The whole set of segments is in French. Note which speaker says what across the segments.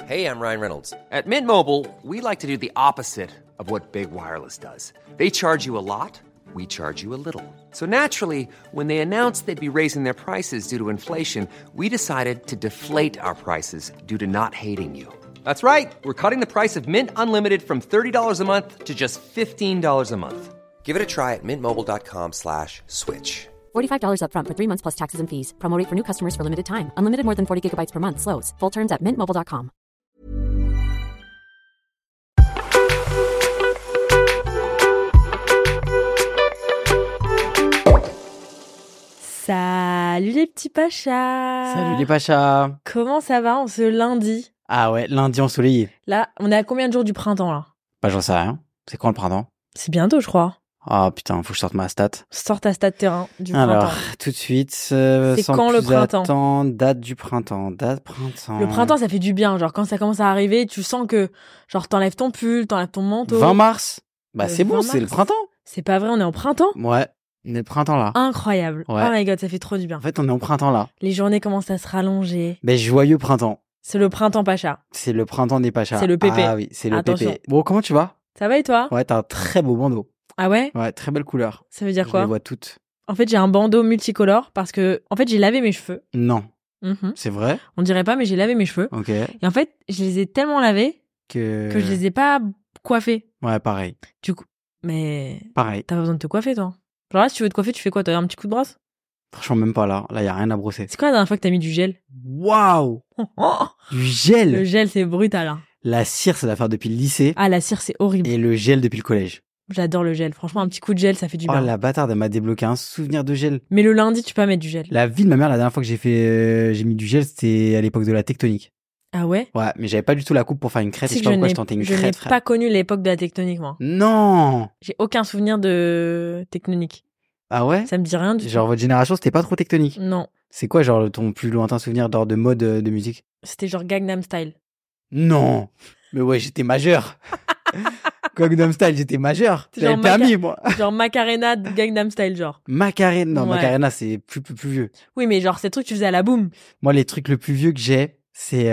Speaker 1: Hey, I'm Ryan Reynolds. At Mint Mobile, we like to do the opposite of what Big Wireless does. They charge you a lot, we charge you a little. So naturally, when they announced they'd be raising their prices due to inflation, we decided to deflate our prices due to not hating you. That's right. We're cutting the price of Mint Unlimited from $30 a month to just $15 a month. Give it a try at mintmobile.com/switch.
Speaker 2: $45 up front for 3 months plus taxes and fees. Promo rate for new customers for limited time. Unlimited more than 40 gigabytes per month. Slows full terms at mintmobile.com.
Speaker 3: Salut les petits pachas.
Speaker 4: Salut les pachas.
Speaker 3: Comment ça va en ce lundi?
Speaker 4: Ah ouais, lundi ensoleillé.
Speaker 3: Là, on est à combien de jours du printemps là?
Speaker 4: Bah j'en sais rien. C'est quand le printemps?
Speaker 3: C'est bientôt, je crois.
Speaker 4: Ah putain, faut que je sorte ma stat.
Speaker 3: Sors ta stat terrain du
Speaker 4: Alors,
Speaker 3: printemps.
Speaker 4: tout de suite,
Speaker 3: C'est
Speaker 4: sans
Speaker 3: quand le
Speaker 4: plus
Speaker 3: printemps
Speaker 4: attendre, date du printemps, date printemps.
Speaker 3: Le printemps, ça fait du bien. Genre, quand ça commence à arriver, tu sens que, genre, t'enlèves ton pull, t'enlèves ton manteau.
Speaker 4: 20 mars. Bah
Speaker 3: Le
Speaker 4: c'est bon,
Speaker 3: 20
Speaker 4: c'est le
Speaker 3: mars.
Speaker 4: printemps.
Speaker 3: C'est pas vrai, on est en printemps?
Speaker 4: Ouais, on est le printemps là.
Speaker 3: Incroyable.
Speaker 4: Ouais.
Speaker 3: Oh my god, ça fait trop du bien.
Speaker 4: En fait, on est en printemps là.
Speaker 3: Les journées commencent à se rallonger.
Speaker 4: Ben joyeux printemps.
Speaker 3: C'est le printemps pacha.
Speaker 4: C'est le printemps des pachas.
Speaker 3: C'est le pépé.
Speaker 4: Ah oui, c'est le
Speaker 3: Attention.
Speaker 4: pépé. Bon, comment tu vas?
Speaker 3: Ça va et toi?
Speaker 4: Ouais, t'as un très beau bandeau.
Speaker 3: Ah ouais?
Speaker 4: Ouais, très belle couleur.
Speaker 3: Ça veut dire
Speaker 4: Je
Speaker 3: quoi?
Speaker 4: les vois toutes.
Speaker 3: En fait, j'ai un bandeau multicolore parce que, en fait, j'ai lavé mes cheveux.
Speaker 4: Non,
Speaker 3: Mhm.
Speaker 4: c'est vrai.
Speaker 3: On dirait pas, mais j'ai lavé mes cheveux.
Speaker 4: Ok.
Speaker 3: Et en fait, je les ai tellement lavés que je les ai pas coiffés.
Speaker 4: Ouais, pareil.
Speaker 3: Du coup, mais
Speaker 4: Pareil.
Speaker 3: t'as pas besoin de te coiffer, toi. Genre là, si tu veux te coiffer, tu fais quoi? T'as un petit coup de brosse?
Speaker 4: Franchement, même pas là. Là, y a rien à brosser.
Speaker 3: C'est quoi la dernière fois que t'as mis du gel?
Speaker 4: Waouh! Du gel!
Speaker 3: Le gel, c'est brutal, hein.
Speaker 4: La cire, c'est l'affaire depuis le lycée.
Speaker 3: Ah, la cire, c'est horrible.
Speaker 4: Et le gel depuis le collège.
Speaker 3: J'adore le gel. Franchement, un petit coup de gel, ça fait du
Speaker 4: Oh,
Speaker 3: bien.
Speaker 4: la bâtarde, elle m'a débloqué un souvenir de gel.
Speaker 3: Mais le lundi, tu peux pas mettre du gel.
Speaker 4: La vie de ma mère, la dernière fois que j'ai mis du gel, c'était à l'époque de la tectonique.
Speaker 3: Ah ouais?
Speaker 4: Ouais, mais j'avais pas du tout la coupe pour faire une crête.
Speaker 3: Tu
Speaker 4: Et
Speaker 3: sais
Speaker 4: je sais
Speaker 3: que
Speaker 4: pas pourquoi je tentais une
Speaker 3: je n'ai
Speaker 4: crête, frère.
Speaker 3: pas connu l'époque de la tectonique, moi.
Speaker 4: Non!
Speaker 3: J'ai aucun souvenir de tectonique.
Speaker 4: Ah ouais?
Speaker 3: Ça me dit rien du tout.
Speaker 4: Genre, votre génération, c'était pas trop tectonique.
Speaker 3: Non.
Speaker 4: C'est quoi, genre, ton plus lointain souvenir d'ordre de mode de musique?
Speaker 3: C'était genre Gangnam Style.
Speaker 4: Non! Mais ouais, j'étais majeur. Gangnam Style, j'étais majeur.
Speaker 3: C'est
Speaker 4: J'avais
Speaker 3: genre
Speaker 4: le permis, moi.
Speaker 3: Genre Macarena de Gangnam Style, genre.
Speaker 4: Macarena. Non,
Speaker 3: Ouais.
Speaker 4: Macarena, c'est plus vieux.
Speaker 3: Oui, mais genre, ces trucs, tu faisais à la boum.
Speaker 4: Moi, les trucs le plus vieux que j'ai, c'est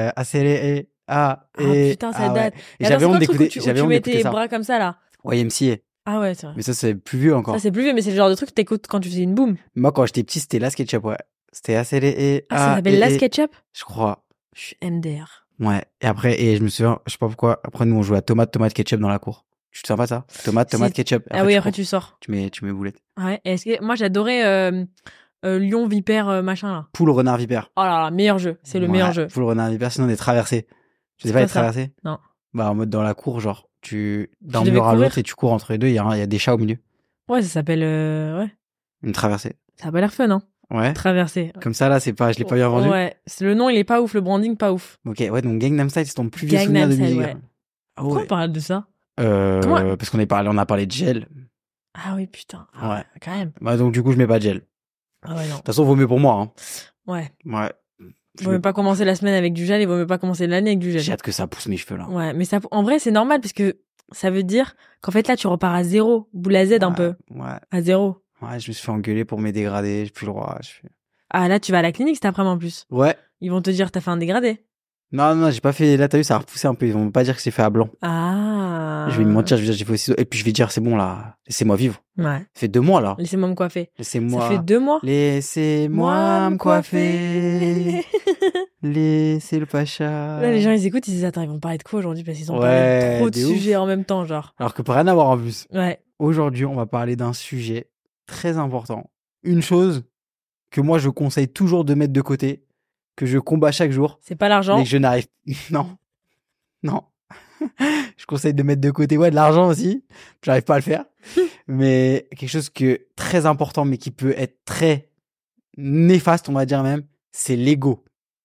Speaker 4: ACLE.
Speaker 3: Ah putain, ça date.
Speaker 4: Et
Speaker 3: Et
Speaker 4: j'avais
Speaker 3: attends,
Speaker 4: honte
Speaker 3: c'est quoi le truc
Speaker 4: d'écouter,
Speaker 3: où tu
Speaker 4: j'avais honte
Speaker 3: mets
Speaker 4: d'écouter
Speaker 3: tes
Speaker 4: ça.
Speaker 3: bras comme ça, là.
Speaker 4: Ouais, MCA.
Speaker 3: Ah ouais, c'est vrai.
Speaker 4: Mais ça, c'est plus vieux encore.
Speaker 3: Ça, c'est plus vieux, mais c'est le genre de truc que t'écoutes quand tu faisais une boum.
Speaker 4: Moi, quand j'étais petit, c'était la SketchUp, ouais. C'était ACLE.
Speaker 3: Ah, ça s'appelle la SketchUp?
Speaker 4: Je crois.
Speaker 3: Je suis MDR.
Speaker 4: Ouais. Et après, je me souviens, je sais pas pourquoi, après, nous, on jouait à tomate, ketchup dans la cour. Tu te souviens pas de ça? Tomate,
Speaker 3: Si.
Speaker 4: ketchup.
Speaker 3: Ah oui, après
Speaker 4: cours.
Speaker 3: tu sors.
Speaker 4: Tu mets boulettes.
Speaker 3: Ouais. Et est-ce que... Moi, j'adorais Lion, Vipère, machin, là.
Speaker 4: Poule, renard, vipère.
Speaker 3: Oh là là, meilleur jeu. C'est le
Speaker 4: Ouais,
Speaker 3: meilleur jeu.
Speaker 4: Poule, renard, vipère, sinon des traversées. Tu sais
Speaker 3: C'est
Speaker 4: pas
Speaker 3: quoi
Speaker 4: les
Speaker 3: ça?
Speaker 4: traversées?
Speaker 3: Non.
Speaker 4: Bah, en mode dans la cour, genre, d'un
Speaker 3: devais
Speaker 4: mur à
Speaker 3: courir?
Speaker 4: l'autre et tu cours entre les deux, il y a des chats au milieu.
Speaker 3: Ouais, ça s'appelle... Ouais.
Speaker 4: Une traversée.
Speaker 3: Ça a pas l'air fun, hein.
Speaker 4: Ouais.
Speaker 3: Traversée.
Speaker 4: Comme ça, là, je l'ai pas bien vendu.
Speaker 3: Ouais. Le nom, il est pas ouf. Le branding, pas ouf.
Speaker 4: Ok, ouais, donc Gangnam Style, c'est ton plus vieux souvenir
Speaker 3: Gangnam
Speaker 4: de
Speaker 3: Style,
Speaker 4: musique.
Speaker 3: ouais.
Speaker 4: Ah
Speaker 3: Pourquoi
Speaker 4: ouais.
Speaker 3: on parle de ça? Comment-
Speaker 4: Parce qu'on on a parlé de gel.
Speaker 3: Ah oui, putain. Ah,
Speaker 4: Ouais.
Speaker 3: Quand même.
Speaker 4: Bah, donc, du coup, je mets pas de gel. De
Speaker 3: Ah ouais, non.
Speaker 4: toute façon, vaut mieux pour moi, hein.
Speaker 3: Ouais.
Speaker 4: Ouais.
Speaker 3: Vaut mieux pas commencer la semaine avec du gel et vaut mieux pas commencer l'année avec du
Speaker 4: J'ai
Speaker 3: gel.
Speaker 4: hâte que ça pousse mes cheveux, là.
Speaker 3: Ouais, mais ça, en vrai, c'est normal parce que ça veut dire qu'en fait, là, tu repars à zéro. Boule à Z un peu.
Speaker 4: Ouais.
Speaker 3: À zéro.
Speaker 4: Ouais, je me suis fait engueuler pour mes dégradés. J'ai plus le droit.
Speaker 3: Ah, là, tu vas à la clinique cet après-midi en plus.
Speaker 4: Ouais.
Speaker 3: Ils vont te dire, t'as fait un dégradé.
Speaker 4: Non, j'ai pas fait. Là, t'as vu, ça a repoussé un peu. Ils vont pas dire que c'est fait à blanc.
Speaker 3: Ah.
Speaker 4: Je vais me mentir, je vais dire, j'ai fait aussi. Et puis, je vais dire, c'est bon, là. Laissez-moi vivre.
Speaker 3: Ouais.
Speaker 4: Ça fait 2 mois, là.
Speaker 3: Laissez-moi me coiffer.
Speaker 4: Laissez-moi.
Speaker 3: Ça fait 2 mois.
Speaker 4: Laissez-moi me coiffer. Laissez le pacha.
Speaker 3: Là, les gens, ils écoutent, ils disent, attends, ils vont parler de quoi aujourd'hui? Parce qu'ils ont
Speaker 4: Ouais,
Speaker 3: parlé de trop de
Speaker 4: de ouf.
Speaker 3: sujets en même temps, genre.
Speaker 4: Alors que pour rien à voir en plus.
Speaker 3: Ouais.
Speaker 4: Aujourd'hui, on va parler d'un sujet très important. Une chose que moi, je conseille toujours de mettre de côté, que je combats chaque jour,
Speaker 3: C'est pas l'argent.
Speaker 4: mais que je n'arrive... Non. Non. Je conseille de mettre de côté, ouais, de l'argent aussi. J'arrive pas à le faire. Mais quelque chose que très important, mais qui peut être très néfaste, on va dire même, c'est l'ego.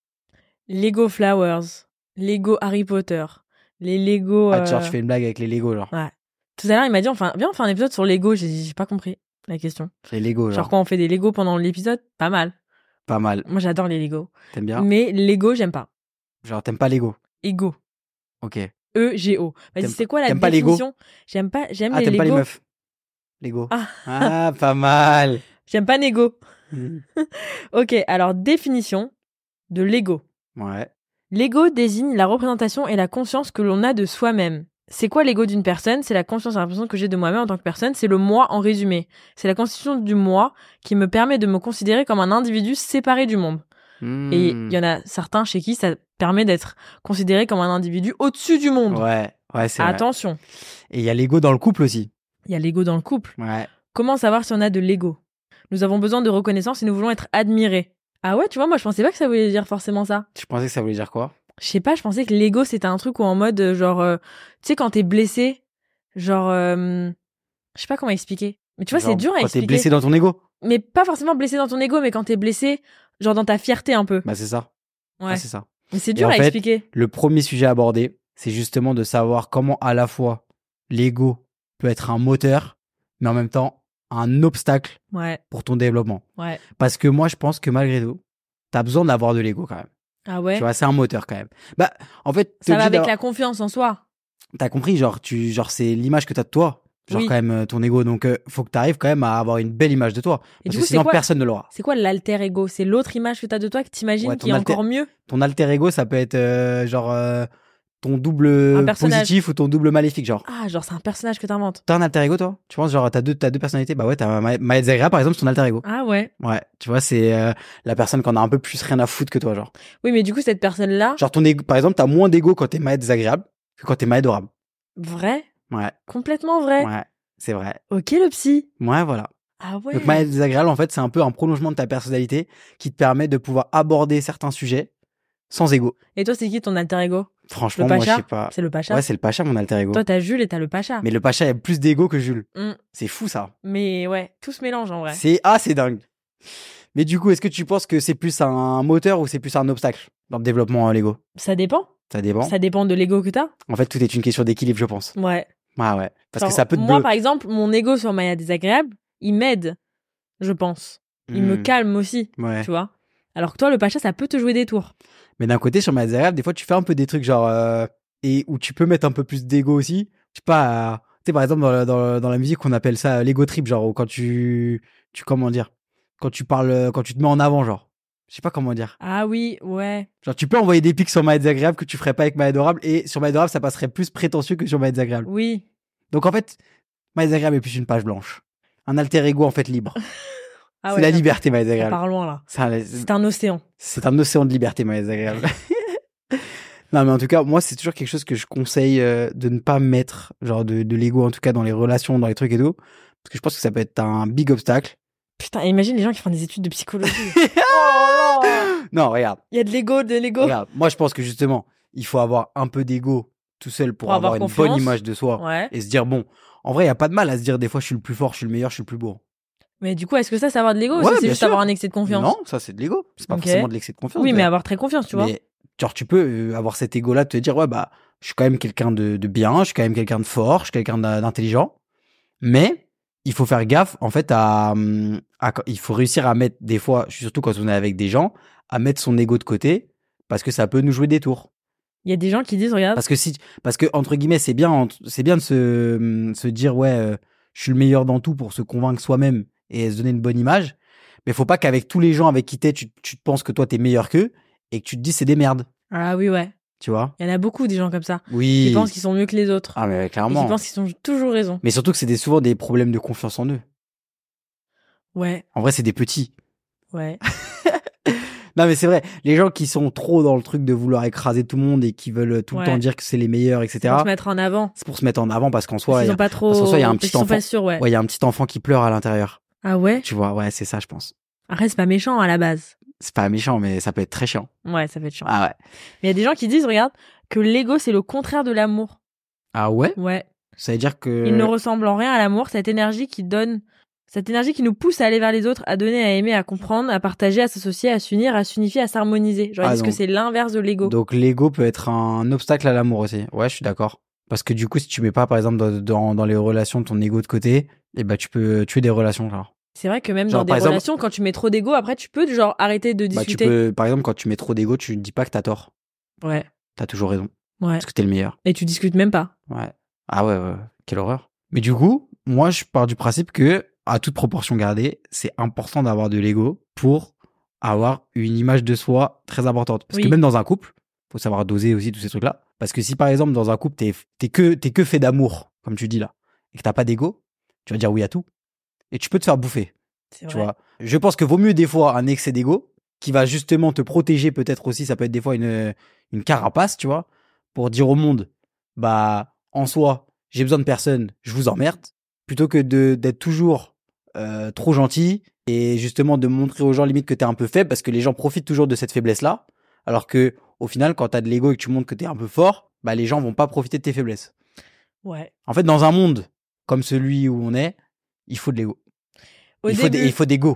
Speaker 3: Lego Flowers. Lego Harry Potter. Les Lego.
Speaker 4: Ah, genre, tu fais une blague avec les Lego, genre.
Speaker 3: Ouais. Tout à l'heure, il m'a dit, enfin, viens, on fait un épisode sur Lego. J'ai dit, j'ai pas compris la question.
Speaker 4: Les Lego, genre.
Speaker 3: Genre, quand on fait des Lego pendant l'épisode, pas mal.
Speaker 4: Pas mal.
Speaker 3: Moi, j'adore les Lego.
Speaker 4: T'aimes bien?
Speaker 3: Mais Lego, j'aime pas.
Speaker 4: Genre, t'aimes pas Lego.
Speaker 3: Ego.
Speaker 4: Ok.
Speaker 3: E-G-O. Vas-y,
Speaker 4: T'aimes-
Speaker 3: c'est quoi la
Speaker 4: t'aimes pas Lego
Speaker 3: définition? J'aime
Speaker 4: Ah,
Speaker 3: les
Speaker 4: t'aimes pas les
Speaker 3: Lego.
Speaker 4: meufs? Lego.
Speaker 3: Ah.
Speaker 4: Ah, pas mal.
Speaker 3: J'aime pas Nego.
Speaker 4: Mhm.
Speaker 3: Ok, alors définition de Lego.
Speaker 4: Ouais.
Speaker 3: L'ego désigne la représentation et la conscience que l'on a de soi-même. C'est quoi l'ego d'une personne ? C'est la conscience et la représentation que j'ai de moi-même en tant que personne. C'est le moi en résumé. C'est la constitution du moi qui me permet de me considérer comme un individu séparé du monde. Et il y en a certains chez qui ça permet d'être considéré comme un individu au-dessus du monde.
Speaker 4: Ouais, c'est vrai.
Speaker 3: Attention.
Speaker 4: Et il y a l'ego dans le couple aussi.
Speaker 3: Il y a l'ego dans le couple.
Speaker 4: Ouais.
Speaker 3: Comment savoir si on a de l'ego ? Nous avons besoin de reconnaissance et nous voulons être admirés. Ah ouais, tu vois, moi je pensais pas que ça voulait dire forcément ça.
Speaker 4: Tu pensais que ça voulait dire quoi ?
Speaker 3: Je sais pas, je pensais que l'ego c'était un truc où en mode tu sais quand t'es blessé, je sais pas comment expliquer. Mais tu vois, c'est dur à
Speaker 4: quand
Speaker 3: expliquer.
Speaker 4: Quand t'es blessé dans ton ego.
Speaker 3: Mais pas forcément blessé dans ton ego, mais quand t'es blessé, genre dans ta fierté un peu.
Speaker 4: Bah c'est ça.
Speaker 3: Ouais.
Speaker 4: C'est ça.
Speaker 3: Mais c'est dur à expliquer.
Speaker 4: Le premier sujet abordé, c'est justement de savoir comment à la fois l'ego peut être un moteur, mais en même temps un obstacle pour ton développement.
Speaker 3: Ouais.
Speaker 4: Parce que moi, je pense que malgré tout, t'as besoin d'avoir de l'ego quand même.
Speaker 3: Ah ouais.
Speaker 4: Tu vois, c'est un moteur quand même. Bah, en fait,
Speaker 3: ça va avec la confiance en soi.
Speaker 4: T'as compris, genre c'est l'image que t'as de toi. Genre quand même ton ego. Donc, faut que t'arrives quand même à avoir une belle image de toi.
Speaker 3: Et
Speaker 4: parce
Speaker 3: du
Speaker 4: que
Speaker 3: coup,
Speaker 4: sinon, personne ne l'aura.
Speaker 3: C'est quoi l'alter ego ? C'est l'autre image que t'as de toi que t'imagines qui est encore mieux ?
Speaker 4: Ton alter ego, ça peut être ton double positif ou ton double maléfique, genre.
Speaker 3: Ah, genre c'est un personnage que t'inventes.
Speaker 4: T'as un alter ego, toi ? Tu penses, genre, t'as deux personnalités ? Bah ouais, t'as Maya Zagra, par exemple, c'est ton alter ego.
Speaker 3: Ah ouais.
Speaker 4: Ouais, tu vois, c'est la personne qu'on a un peu plus rien à foutre que toi, genre.
Speaker 3: Oui, mais du coup, cette personne-là...
Speaker 4: Genre, ton ego, par exemple, t'as moins d'ego quand t'es Maya désagréable que quand t'es Maya adorable.
Speaker 3: Vrai ?
Speaker 4: Ouais.
Speaker 3: Complètement vrai ?
Speaker 4: Ouais, c'est vrai.
Speaker 3: Ok, le psy.
Speaker 4: Ouais, voilà.
Speaker 3: Ah ouais.
Speaker 4: Donc, Maya désagréable, en fait, c'est un peu un prolongement de ta personnalité qui te permet de pouvoir aborder certains sujets sans ego.
Speaker 3: Et toi, c'est qui ton alter ego ?
Speaker 4: Franchement, moi, je sais pas.
Speaker 3: C'est le Pacha ?
Speaker 4: Ouais, c'est le Pacha, mon alter ego.
Speaker 3: Toi, t'as Jules et t'as le Pacha.
Speaker 4: Mais le Pacha a plus d'ego que Jules. C'est fou, ça.
Speaker 3: Mais ouais, tout se mélange en vrai.
Speaker 4: C'est dingue. Mais du coup, est-ce que tu penses que c'est plus un moteur ou c'est plus un obstacle dans le développement l'ego ?
Speaker 3: Ça dépend.
Speaker 4: Ça dépend.
Speaker 3: Ça dépend de l'ego que t'as.
Speaker 4: En fait, tout est une question d'équilibre, je pense.
Speaker 3: Ouais.
Speaker 4: Ah ouais. Parce
Speaker 3: genre,
Speaker 4: que ça peut te
Speaker 3: moi, par exemple, mon ego sur Maya désagréable, il m'aide, je pense. Il me calme aussi, tu vois. Alors que toi, le Pacha, ça peut te jouer des tours.
Speaker 4: Mais d'un côté, sur Maya désagréable, des fois, tu fais un peu des trucs genre... et où tu peux mettre un peu plus d'ego aussi. Je sais pas... Tu sais, par exemple, dans la musique, on appelle ça l'ego trip, genre, quand tu... Comment dire ? Quand tu parles... Quand tu te mets en avant, genre. Je sais pas comment dire.
Speaker 3: Ah oui, ouais.
Speaker 4: Genre, tu peux envoyer des pics sur Maya désagréable que tu ferais pas avec Maya adorable. Et sur Maya adorable, ça passerait plus prétentieux que sur Maya désagréable.
Speaker 3: Oui.
Speaker 4: Donc, en fait, Maya désagréable est plus une page blanche. Un alter ego, en fait, libre.
Speaker 3: Ah
Speaker 4: c'est la liberté, Maya désagréable.
Speaker 3: Ça part loin, là.
Speaker 4: C'est
Speaker 3: un océan.
Speaker 4: C'est un océan de liberté, Maya désagréable. Non, mais en tout cas, moi, c'est toujours quelque chose que je conseille de ne pas mettre, genre, de l'ego, en tout cas, dans les relations, dans les trucs et tout. Parce que je pense que ça peut être un big obstacle.
Speaker 3: Putain, imagine les gens qui font des études de psychologie.
Speaker 4: Non, regarde.
Speaker 3: Il y a de l'ego.
Speaker 4: Regarde, moi, je pense que justement, il faut avoir un peu d'ego tout seul pour avoir une bonne image de soi.
Speaker 3: Ouais.
Speaker 4: Et se dire, bon, en vrai, il n'y a pas de mal à se dire, des fois, je suis le plus fort, je suis le meilleur, je suis le plus beau.
Speaker 3: Mais du coup, est-ce que ça, c'est avoir de l'ego ou c'est juste
Speaker 4: sûr.
Speaker 3: avoir un excès de confiance ?
Speaker 4: Non, ça, c'est de l'ego. C'est pas forcément de l'excès de confiance.
Speaker 3: Oui, mais avoir très confiance, tu vois.
Speaker 4: Mais, genre, tu peux avoir cet ego-là de te dire, ouais, bah, je suis quand même quelqu'un de bien, je suis quand même quelqu'un de fort, je suis quelqu'un d'intelligent. Mais il faut faire gaffe, en fait, il faut réussir à mettre, des fois, surtout quand on est avec des gens, à mettre son ego de côté, parce que ça peut nous jouer des tours.
Speaker 3: Il y a des gens qui disent, regarde.
Speaker 4: Parce que entre guillemets, c'est bien de se dire, ouais, je suis le meilleur dans tout pour se convaincre soi-même et se donner une bonne image. Mais faut pas qu'avec tous les gens avec qui tu te penses que toi, t'es meilleur qu'eux et que tu te dis, c'est des merdes.
Speaker 3: Ah oui, ouais.
Speaker 4: Tu vois?
Speaker 3: Il y en a beaucoup, des gens comme ça.
Speaker 4: Oui.
Speaker 3: Qui pensent qu'ils sont mieux que les autres.
Speaker 4: Ah, mais clairement.
Speaker 3: Et qui pensent qu'ils ont toujours raison.
Speaker 4: Mais surtout que c'est souvent des problèmes de confiance en eux.
Speaker 3: Ouais.
Speaker 4: En vrai, c'est des petits.
Speaker 3: Ouais.
Speaker 4: Non, mais c'est vrai. Les gens qui sont trop dans le truc de vouloir écraser tout le monde et qui veulent tout le temps dire que c'est les meilleurs, etc.
Speaker 3: C'est pour se mettre en avant.
Speaker 4: C'est pour se mettre en avant parce qu'en soi,
Speaker 3: il y a
Speaker 4: un petit enfant.
Speaker 3: Pas sûrs, ouais.
Speaker 4: Ouais, il y a un petit enfant qui pleure à l'intérieur.
Speaker 3: Ah ouais?
Speaker 4: Tu vois, ouais, c'est ça, je pense.
Speaker 3: Après, c'est pas méchant à la base.
Speaker 4: C'est pas méchant, mais ça peut être très chiant.
Speaker 3: Ouais, ça peut être chiant.
Speaker 4: Ah ouais.
Speaker 3: Mais il y a des gens qui disent, regarde, que l'ego, c'est le contraire de l'amour.
Speaker 4: Ah ouais?
Speaker 3: Ouais.
Speaker 4: Ça veut dire que...
Speaker 3: Il ne ressemble en rien à l'amour, cette énergie qui nous pousse à aller vers les autres, à donner, à aimer, à comprendre, à partager, à s'associer, à s'unir, à s'unifier, à s'harmoniser. Genre, ils disent que c'est l'inverse de l'ego.
Speaker 4: Donc, l'ego peut être un obstacle à l'amour aussi. Ouais, je suis d'accord. Parce que du coup, si tu mets pas, par exemple, dans les relations, ton ego de côté, eh ben, tu peux tuer des relations, genre.
Speaker 3: C'est vrai que même dans des relations, quand tu mets trop d'ego, après, tu peux, genre, arrêter de discuter.
Speaker 4: Par exemple, quand tu mets trop d'ego, tu ne dis pas que t'as tort.
Speaker 3: Ouais.
Speaker 4: T'as toujours raison.
Speaker 3: Ouais.
Speaker 4: Parce que t'es le meilleur.
Speaker 3: Et tu discutes même pas.
Speaker 4: Ouais. Ah ouais. Quelle horreur. Mais du coup, moi, je pars du principe que, à toute proportion gardée, c'est important d'avoir de l'ego pour avoir une image de soi très importante. Parce que même dans un couple, Faut savoir doser aussi tous ces trucs-là. Parce que si par exemple dans un couple t'es que fait d'amour, comme tu dis là, et que t'as pas d'ego, tu vas dire oui à tout. Et tu peux te faire bouffer.
Speaker 3: C'est
Speaker 4: Tu
Speaker 3: vrai.
Speaker 4: vois. Je pense que vaut mieux des fois un excès d'ego qui va justement te protéger peut-être aussi. Ça peut être des fois une carapace, tu vois, pour dire au monde, bah en soi, j'ai besoin de personne, je vous emmerde, plutôt que d'être toujours trop gentil et justement de montrer aux gens limite que t'es un peu faible parce que les gens profitent toujours de cette faiblesse-là. Alors que au final, quand t'as de l'ego et que tu montres que t'es un peu fort, bah les gens vont pas profiter de tes faiblesses.
Speaker 3: Ouais.
Speaker 4: En fait, dans un monde comme celui où on est, il faut de l'ego.
Speaker 3: Au
Speaker 4: Il
Speaker 3: début,
Speaker 4: faut d'ego.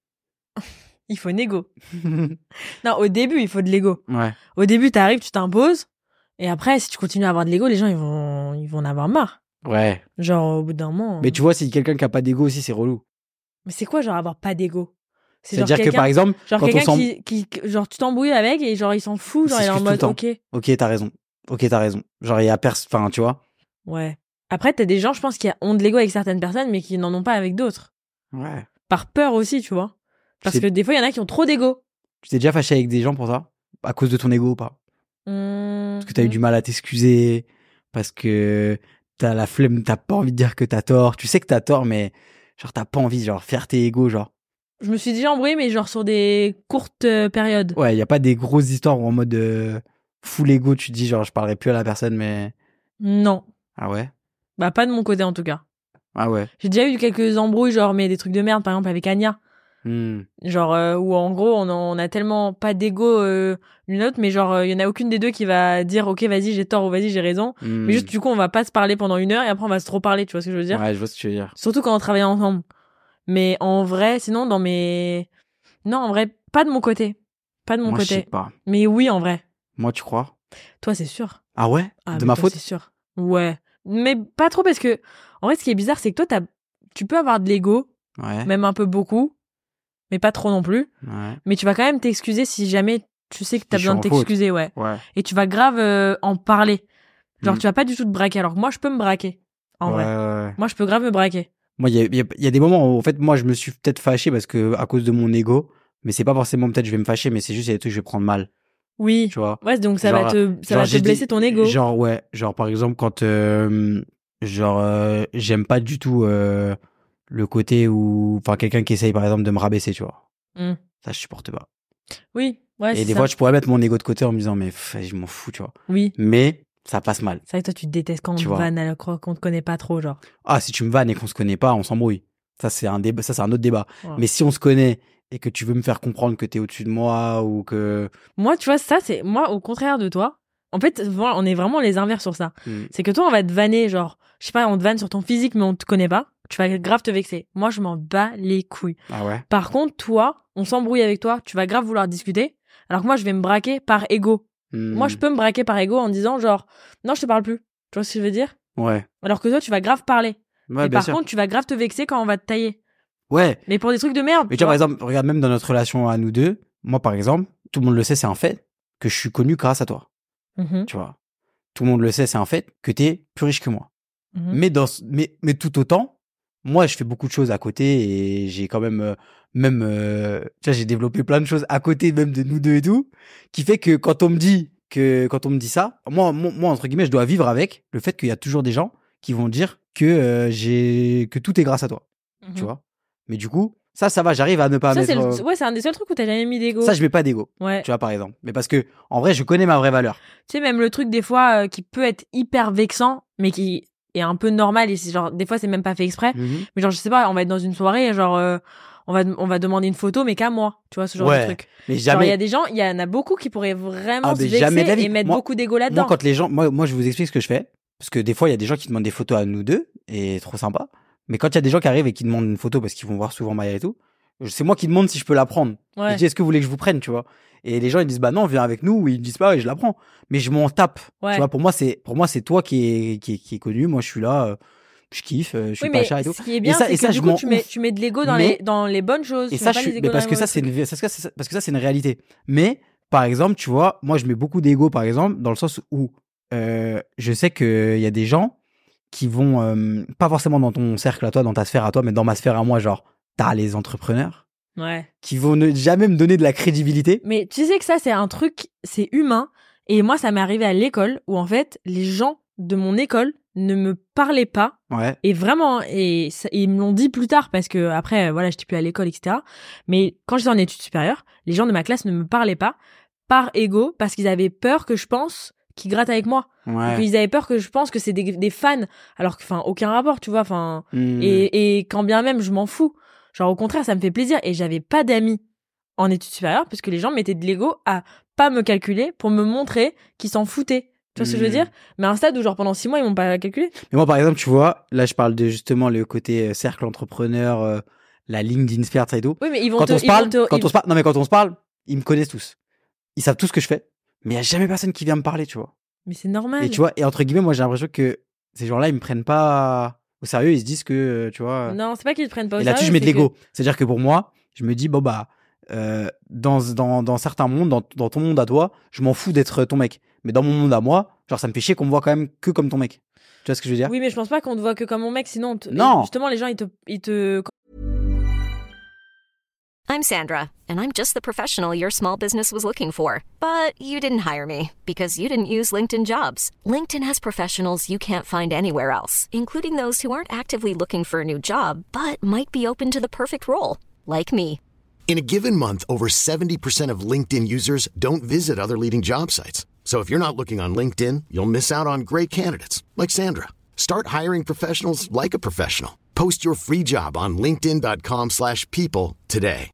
Speaker 3: il faut un ego. Non, au début, il faut de l'ego.
Speaker 4: Ouais.
Speaker 3: Au début, t'arrives, tu t'imposes. Et après, si tu continues à avoir de l'ego, les gens, ils vont en avoir marre.
Speaker 4: Ouais.
Speaker 3: Genre, au bout d'un moment.
Speaker 4: Mais tu vois, si quelqu'un qui a pas d'ego aussi, c'est relou.
Speaker 3: Mais c'est quoi, genre, avoir pas d'ego? C'est genre
Speaker 4: C'est-à-dire que par exemple,
Speaker 3: genre
Speaker 4: quand on
Speaker 3: quelqu'un
Speaker 4: s'en...
Speaker 3: genre, tu t'embrouilles avec et genre, il s'en fout, genre, il est en
Speaker 4: s'excuse tout le
Speaker 3: mode,
Speaker 4: temps.
Speaker 3: ok.
Speaker 4: Ok, t'as raison. Genre, il y a enfin, tu vois.
Speaker 3: Ouais. Après, t'as des gens, je pense, qui ont de l'ego avec certaines personnes, mais qui n'en ont pas avec d'autres.
Speaker 4: Ouais.
Speaker 3: Par peur aussi, tu vois. Parce
Speaker 4: C'est-
Speaker 3: que des fois, il y en a qui ont trop d'ego.
Speaker 4: Tu t'es déjà fâché avec des gens pour ça? À cause de ton ego ou pas? Parce que t'as eu du mal à t'excuser, parce que t'as la flemme, t'as pas envie de dire que t'as tort. Tu sais que t'as tort, mais genre, t'as pas envie, genre, fierté égo, genre.
Speaker 3: Je me suis déjà embrouillée, mais genre sur des courtes périodes.
Speaker 4: Ouais, y a pas des grosses histoires où en mode full ego, tu te dis, genre, je parlerai plus à la personne, mais.
Speaker 3: Non.
Speaker 4: Ah ouais?
Speaker 3: Bah, pas de mon côté, en tout cas.
Speaker 4: Ah ouais.
Speaker 3: J'ai déjà eu quelques embrouilles, genre, mais des trucs de merde, par exemple, avec Anya. Genre, où en gros, on a tellement pas d'ego l'une l'autre, mais genre, il y en a aucune des deux qui va dire, ok, vas-y, j'ai tort ou vas-y, j'ai raison. Mais juste, du coup, on va pas se parler pendant 1 heure et après, on va se trop parler, tu vois ce que je veux dire?
Speaker 4: Ouais, je vois ce que tu veux dire.
Speaker 3: Surtout quand on travaille ensemble. Mais en vrai, sinon, dans mes... Non, en vrai, pas de mon côté. Pas de mon
Speaker 4: Moi, je sais
Speaker 3: côté.
Speaker 4: pas.
Speaker 3: Mais oui, en vrai.
Speaker 4: Moi, tu crois?
Speaker 3: Toi, c'est sûr.
Speaker 4: Ah ouais?
Speaker 3: Ah,
Speaker 4: De
Speaker 3: mais
Speaker 4: ma
Speaker 3: toi,
Speaker 4: faute?
Speaker 3: c'est sûr. Ouais. Mais pas trop parce que, en vrai, ce qui est bizarre, c'est que toi, tu peux avoir de l'ego,
Speaker 4: Ouais.
Speaker 3: même un peu beaucoup, mais pas trop non plus.
Speaker 4: Ouais.
Speaker 3: Mais tu vas quand même t'excuser si jamais tu sais que t'as
Speaker 4: Je suis
Speaker 3: besoin de
Speaker 4: en faute.
Speaker 3: t'excuser, ouais.
Speaker 4: Ouais.
Speaker 3: Et tu vas grave en parler. Genre,
Speaker 4: Mm.
Speaker 3: tu vas pas du tout te braquer. Alors que moi, je peux me braquer. En vrai.
Speaker 4: Ouais.
Speaker 3: Moi, je peux grave me braquer.
Speaker 4: Moi, il y a des moments où, en fait, moi, je me suis peut-être fâché parce que, à cause de mon ego, mais c'est pas forcément peut-être je vais me fâcher, mais c'est juste, il y a des trucs que je vais prendre mal,
Speaker 3: Oui.
Speaker 4: tu vois.
Speaker 3: Ouais, donc ça
Speaker 4: Genre,
Speaker 3: va te
Speaker 4: j'ai
Speaker 3: blesser ton ego.
Speaker 4: Genre, ouais. Genre, par exemple, quand, j'aime pas du tout, le côté où, enfin, quelqu'un qui essaye, par exemple, de me rabaisser, tu vois.
Speaker 3: Mm.
Speaker 4: Ça, je supporte pas.
Speaker 3: Oui. Ouais,
Speaker 4: Et
Speaker 3: c'est
Speaker 4: des
Speaker 3: ça.
Speaker 4: fois, je pourrais mettre mon ego de côté en me disant, mais je m'en fous, tu vois.
Speaker 3: Oui.
Speaker 4: Mais, ça passe mal.
Speaker 3: C'est vrai que toi, tu te détestes quand on
Speaker 4: Tu
Speaker 3: te
Speaker 4: vois.
Speaker 3: vanne alors qu'on te connaît pas trop, genre.
Speaker 4: Ah, si tu me vannes et qu'on se connaît pas, on s'embrouille. Ça, c'est un débat, ça, c'est un autre débat.
Speaker 3: Ouais.
Speaker 4: Mais si on se connaît et que tu veux me faire comprendre que t'es au-dessus de moi ou que,
Speaker 3: Moi, tu vois, ça, c'est moi, au contraire de toi. En fait, voilà, on est vraiment les inverses sur ça. C'est que toi, on va te vanner, genre, je sais pas, on te vanne sur ton physique, mais on te connaît pas. Tu vas grave te vexer. Moi, je m'en bats les couilles.
Speaker 4: ah ouais.
Speaker 3: Par contre, toi, on s'embrouille avec toi, tu vas grave vouloir discuter. Alors que moi, je vais me braquer par ego. Moi, je peux me braquer par ego en disant, genre, non, je te parle plus. Tu vois ce que je veux dire?
Speaker 4: Ouais.
Speaker 3: Alors que toi, tu vas grave parler.
Speaker 4: Ouais,
Speaker 3: Mais
Speaker 4: bien
Speaker 3: par
Speaker 4: sûr.
Speaker 3: contre, tu vas grave te vexer quand on va te tailler.
Speaker 4: Ouais.
Speaker 3: Mais pour des trucs de merde.
Speaker 4: Mais tu vois, par exemple, regarde même dans notre relation à nous deux, moi, par exemple, tout le monde le sait, c'est un fait que je suis connu grâce à toi.
Speaker 3: Mhm,
Speaker 4: Tu vois. Tout le monde le sait, c'est un fait que t'es plus riche que moi.
Speaker 3: mhm.
Speaker 4: Mais tout autant, moi, je fais beaucoup de choses à côté et j'ai quand même, tu vois, j'ai développé plein de choses à côté même de nous deux et tout, qui fait que quand on me dit ça, moi, entre guillemets, je dois vivre avec le fait qu'il y a toujours des gens qui vont dire que tout est grâce à toi,
Speaker 3: Mhm.
Speaker 4: tu vois. Mais du coup, ça va, j'arrive à ne pas
Speaker 3: Ça,
Speaker 4: mettre,
Speaker 3: ouais, c'est un des seuls trucs où t'as jamais mis d'ego.
Speaker 4: ça, je mets pas d'ego,
Speaker 3: Ouais.
Speaker 4: tu vois, par exemple. Mais parce que, en vrai, je connais ma vraie valeur.
Speaker 3: Tu sais, même le truc des fois qui peut être hyper vexant, mais qui est un peu normal et c'est genre, des fois, c'est même pas fait exprès.
Speaker 4: Mhm.
Speaker 3: Mais genre, je sais pas, on va être dans une soirée et genre, on va demander une photo, mais qu'à moi. Tu vois, ce genre de
Speaker 4: Ouais.
Speaker 3: truc.
Speaker 4: Mais
Speaker 3: Genre,
Speaker 4: jamais.
Speaker 3: il y a des gens, il y en a beaucoup qui pourraient vraiment
Speaker 4: Ah,
Speaker 3: se
Speaker 4: mais
Speaker 3: vexer
Speaker 4: jamais de la vie.
Speaker 3: et mettre
Speaker 4: Moi-
Speaker 3: beaucoup d'ego là-dedans.
Speaker 4: Moi, quand les gens, moi, je vous explique ce que je fais. Parce que des fois, il y a des gens qui demandent des photos à nous deux, et trop sympa. Mais quand il y a des gens qui arrivent et qui demandent une photo parce qu'ils vont voir souvent Maya et tout, c'est moi qui demande si je peux la prendre.
Speaker 3: Ouais.
Speaker 4: Je dis, est-ce que vous voulez que je vous prenne, tu vois? Et les gens, ils disent, bah non, viens avec nous, ou ils disent pas, et je la prends. Mais je m'en tape.
Speaker 3: Ouais.
Speaker 4: Tu vois, pour moi, c'est toi qui est connu. Moi, je suis là, je kiffe, je suis
Speaker 3: Oui,
Speaker 4: pas
Speaker 3: mais
Speaker 4: cher et tout.
Speaker 3: ce qui est bien,
Speaker 4: ça-
Speaker 3: c'est
Speaker 4: et
Speaker 3: que
Speaker 4: ça,
Speaker 3: du
Speaker 4: je
Speaker 3: coup,
Speaker 4: m'en
Speaker 3: tu mets
Speaker 4: ouf.
Speaker 3: de l'ego
Speaker 4: Mais-
Speaker 3: dans les bonnes choses.
Speaker 4: Et
Speaker 3: tu
Speaker 4: ça,
Speaker 3: mets pas les égos
Speaker 4: parce
Speaker 3: dans
Speaker 4: que
Speaker 3: les
Speaker 4: ça,
Speaker 3: mauvais trucs.
Speaker 4: parce que ça, c'est une réalité. Mais, par exemple, tu vois, moi, je mets beaucoup d'ego, par exemple, dans le sens où, je sais qu'il y a des gens qui vont, pas forcément dans ton cercle à toi, dans ta sphère à toi, mais dans ma sphère à moi, genre, t'as les entrepreneurs
Speaker 3: Ouais.
Speaker 4: qui vont ne jamais me donner de la crédibilité.
Speaker 3: Mais tu sais que ça, c'est un truc, c'est humain. Et moi, ça m'est arrivé à l'école où en fait, les gens de mon école ne me parlaient pas.
Speaker 4: Ouais.
Speaker 3: Et vraiment, ils me l'ont dit plus tard parce que après, voilà, j'étais plus à l'école, etc. Mais quand j'étais en études supérieures, les gens de ma classe ne me parlaient pas par ego parce qu'ils avaient peur que je pense qu'ils grattent avec moi.
Speaker 4: Ouais.
Speaker 3: Ils avaient peur que je pense que c'est des fans, alors que, enfin, aucun rapport, tu vois, enfin, et quand bien même, je m'en fous. Genre, au contraire, ça me fait plaisir. Et j'avais pas d'amis en études supérieures parce que les gens mettaient de l'ego à pas me calculer pour me montrer qu'ils s'en foutaient. Tu vois ce que je veux dire? Mais à un stade où, genre, pendant 6 mois, ils m'ont pas calculé.
Speaker 4: Mais moi, par exemple, tu vois, là, je parle de justement le côté cercle entrepreneur, la LinkedIn sphere, ça et tout.
Speaker 3: Oui, mais ils vont
Speaker 4: Quand on se parle, ils me connaissent tous. Ils savent tout ce que je fais. Mais il y a jamais personne qui vient me parler, tu vois.
Speaker 3: Mais c'est normal.
Speaker 4: Et tu vois, et entre guillemets, moi, j'ai l'impression que ces gens-là, ils me prennent pas au sérieux. Ils se disent que, tu vois.
Speaker 3: Non, c'est pas qu'ils te prennent pas au
Speaker 4: et
Speaker 3: sérieux.
Speaker 4: là-dessus, je mets de l'ego. C'est-à-dire que pour moi, je me dis, bon, bah, dans certains mondes, dans ton monde à toi, je m'en fous d'être ton mec. Mais dans mon monde à moi, genre, ça me fait chier qu'on me voit quand même que comme ton mec. Tu vois ce que je veux dire?
Speaker 3: Oui, mais je pense pas qu'on te voit que comme mon mec, sinon,
Speaker 4: Non.
Speaker 3: justement, les gens, ils te...
Speaker 5: I'm Sandra, and I'm just the professional your small business was looking for. But you didn't hire me because you didn't use LinkedIn Jobs. LinkedIn has professionals you can't find anywhere else, including those who aren't actively looking for a new job, but might be open to the perfect role, like me.
Speaker 6: In a given month, over 70% of LinkedIn users don't visit other leading job sites. So if you're not looking on LinkedIn, you'll miss out on great candidates like Sandra. Start hiring professionals like a professional. Post your free job on linkedin.com/people today.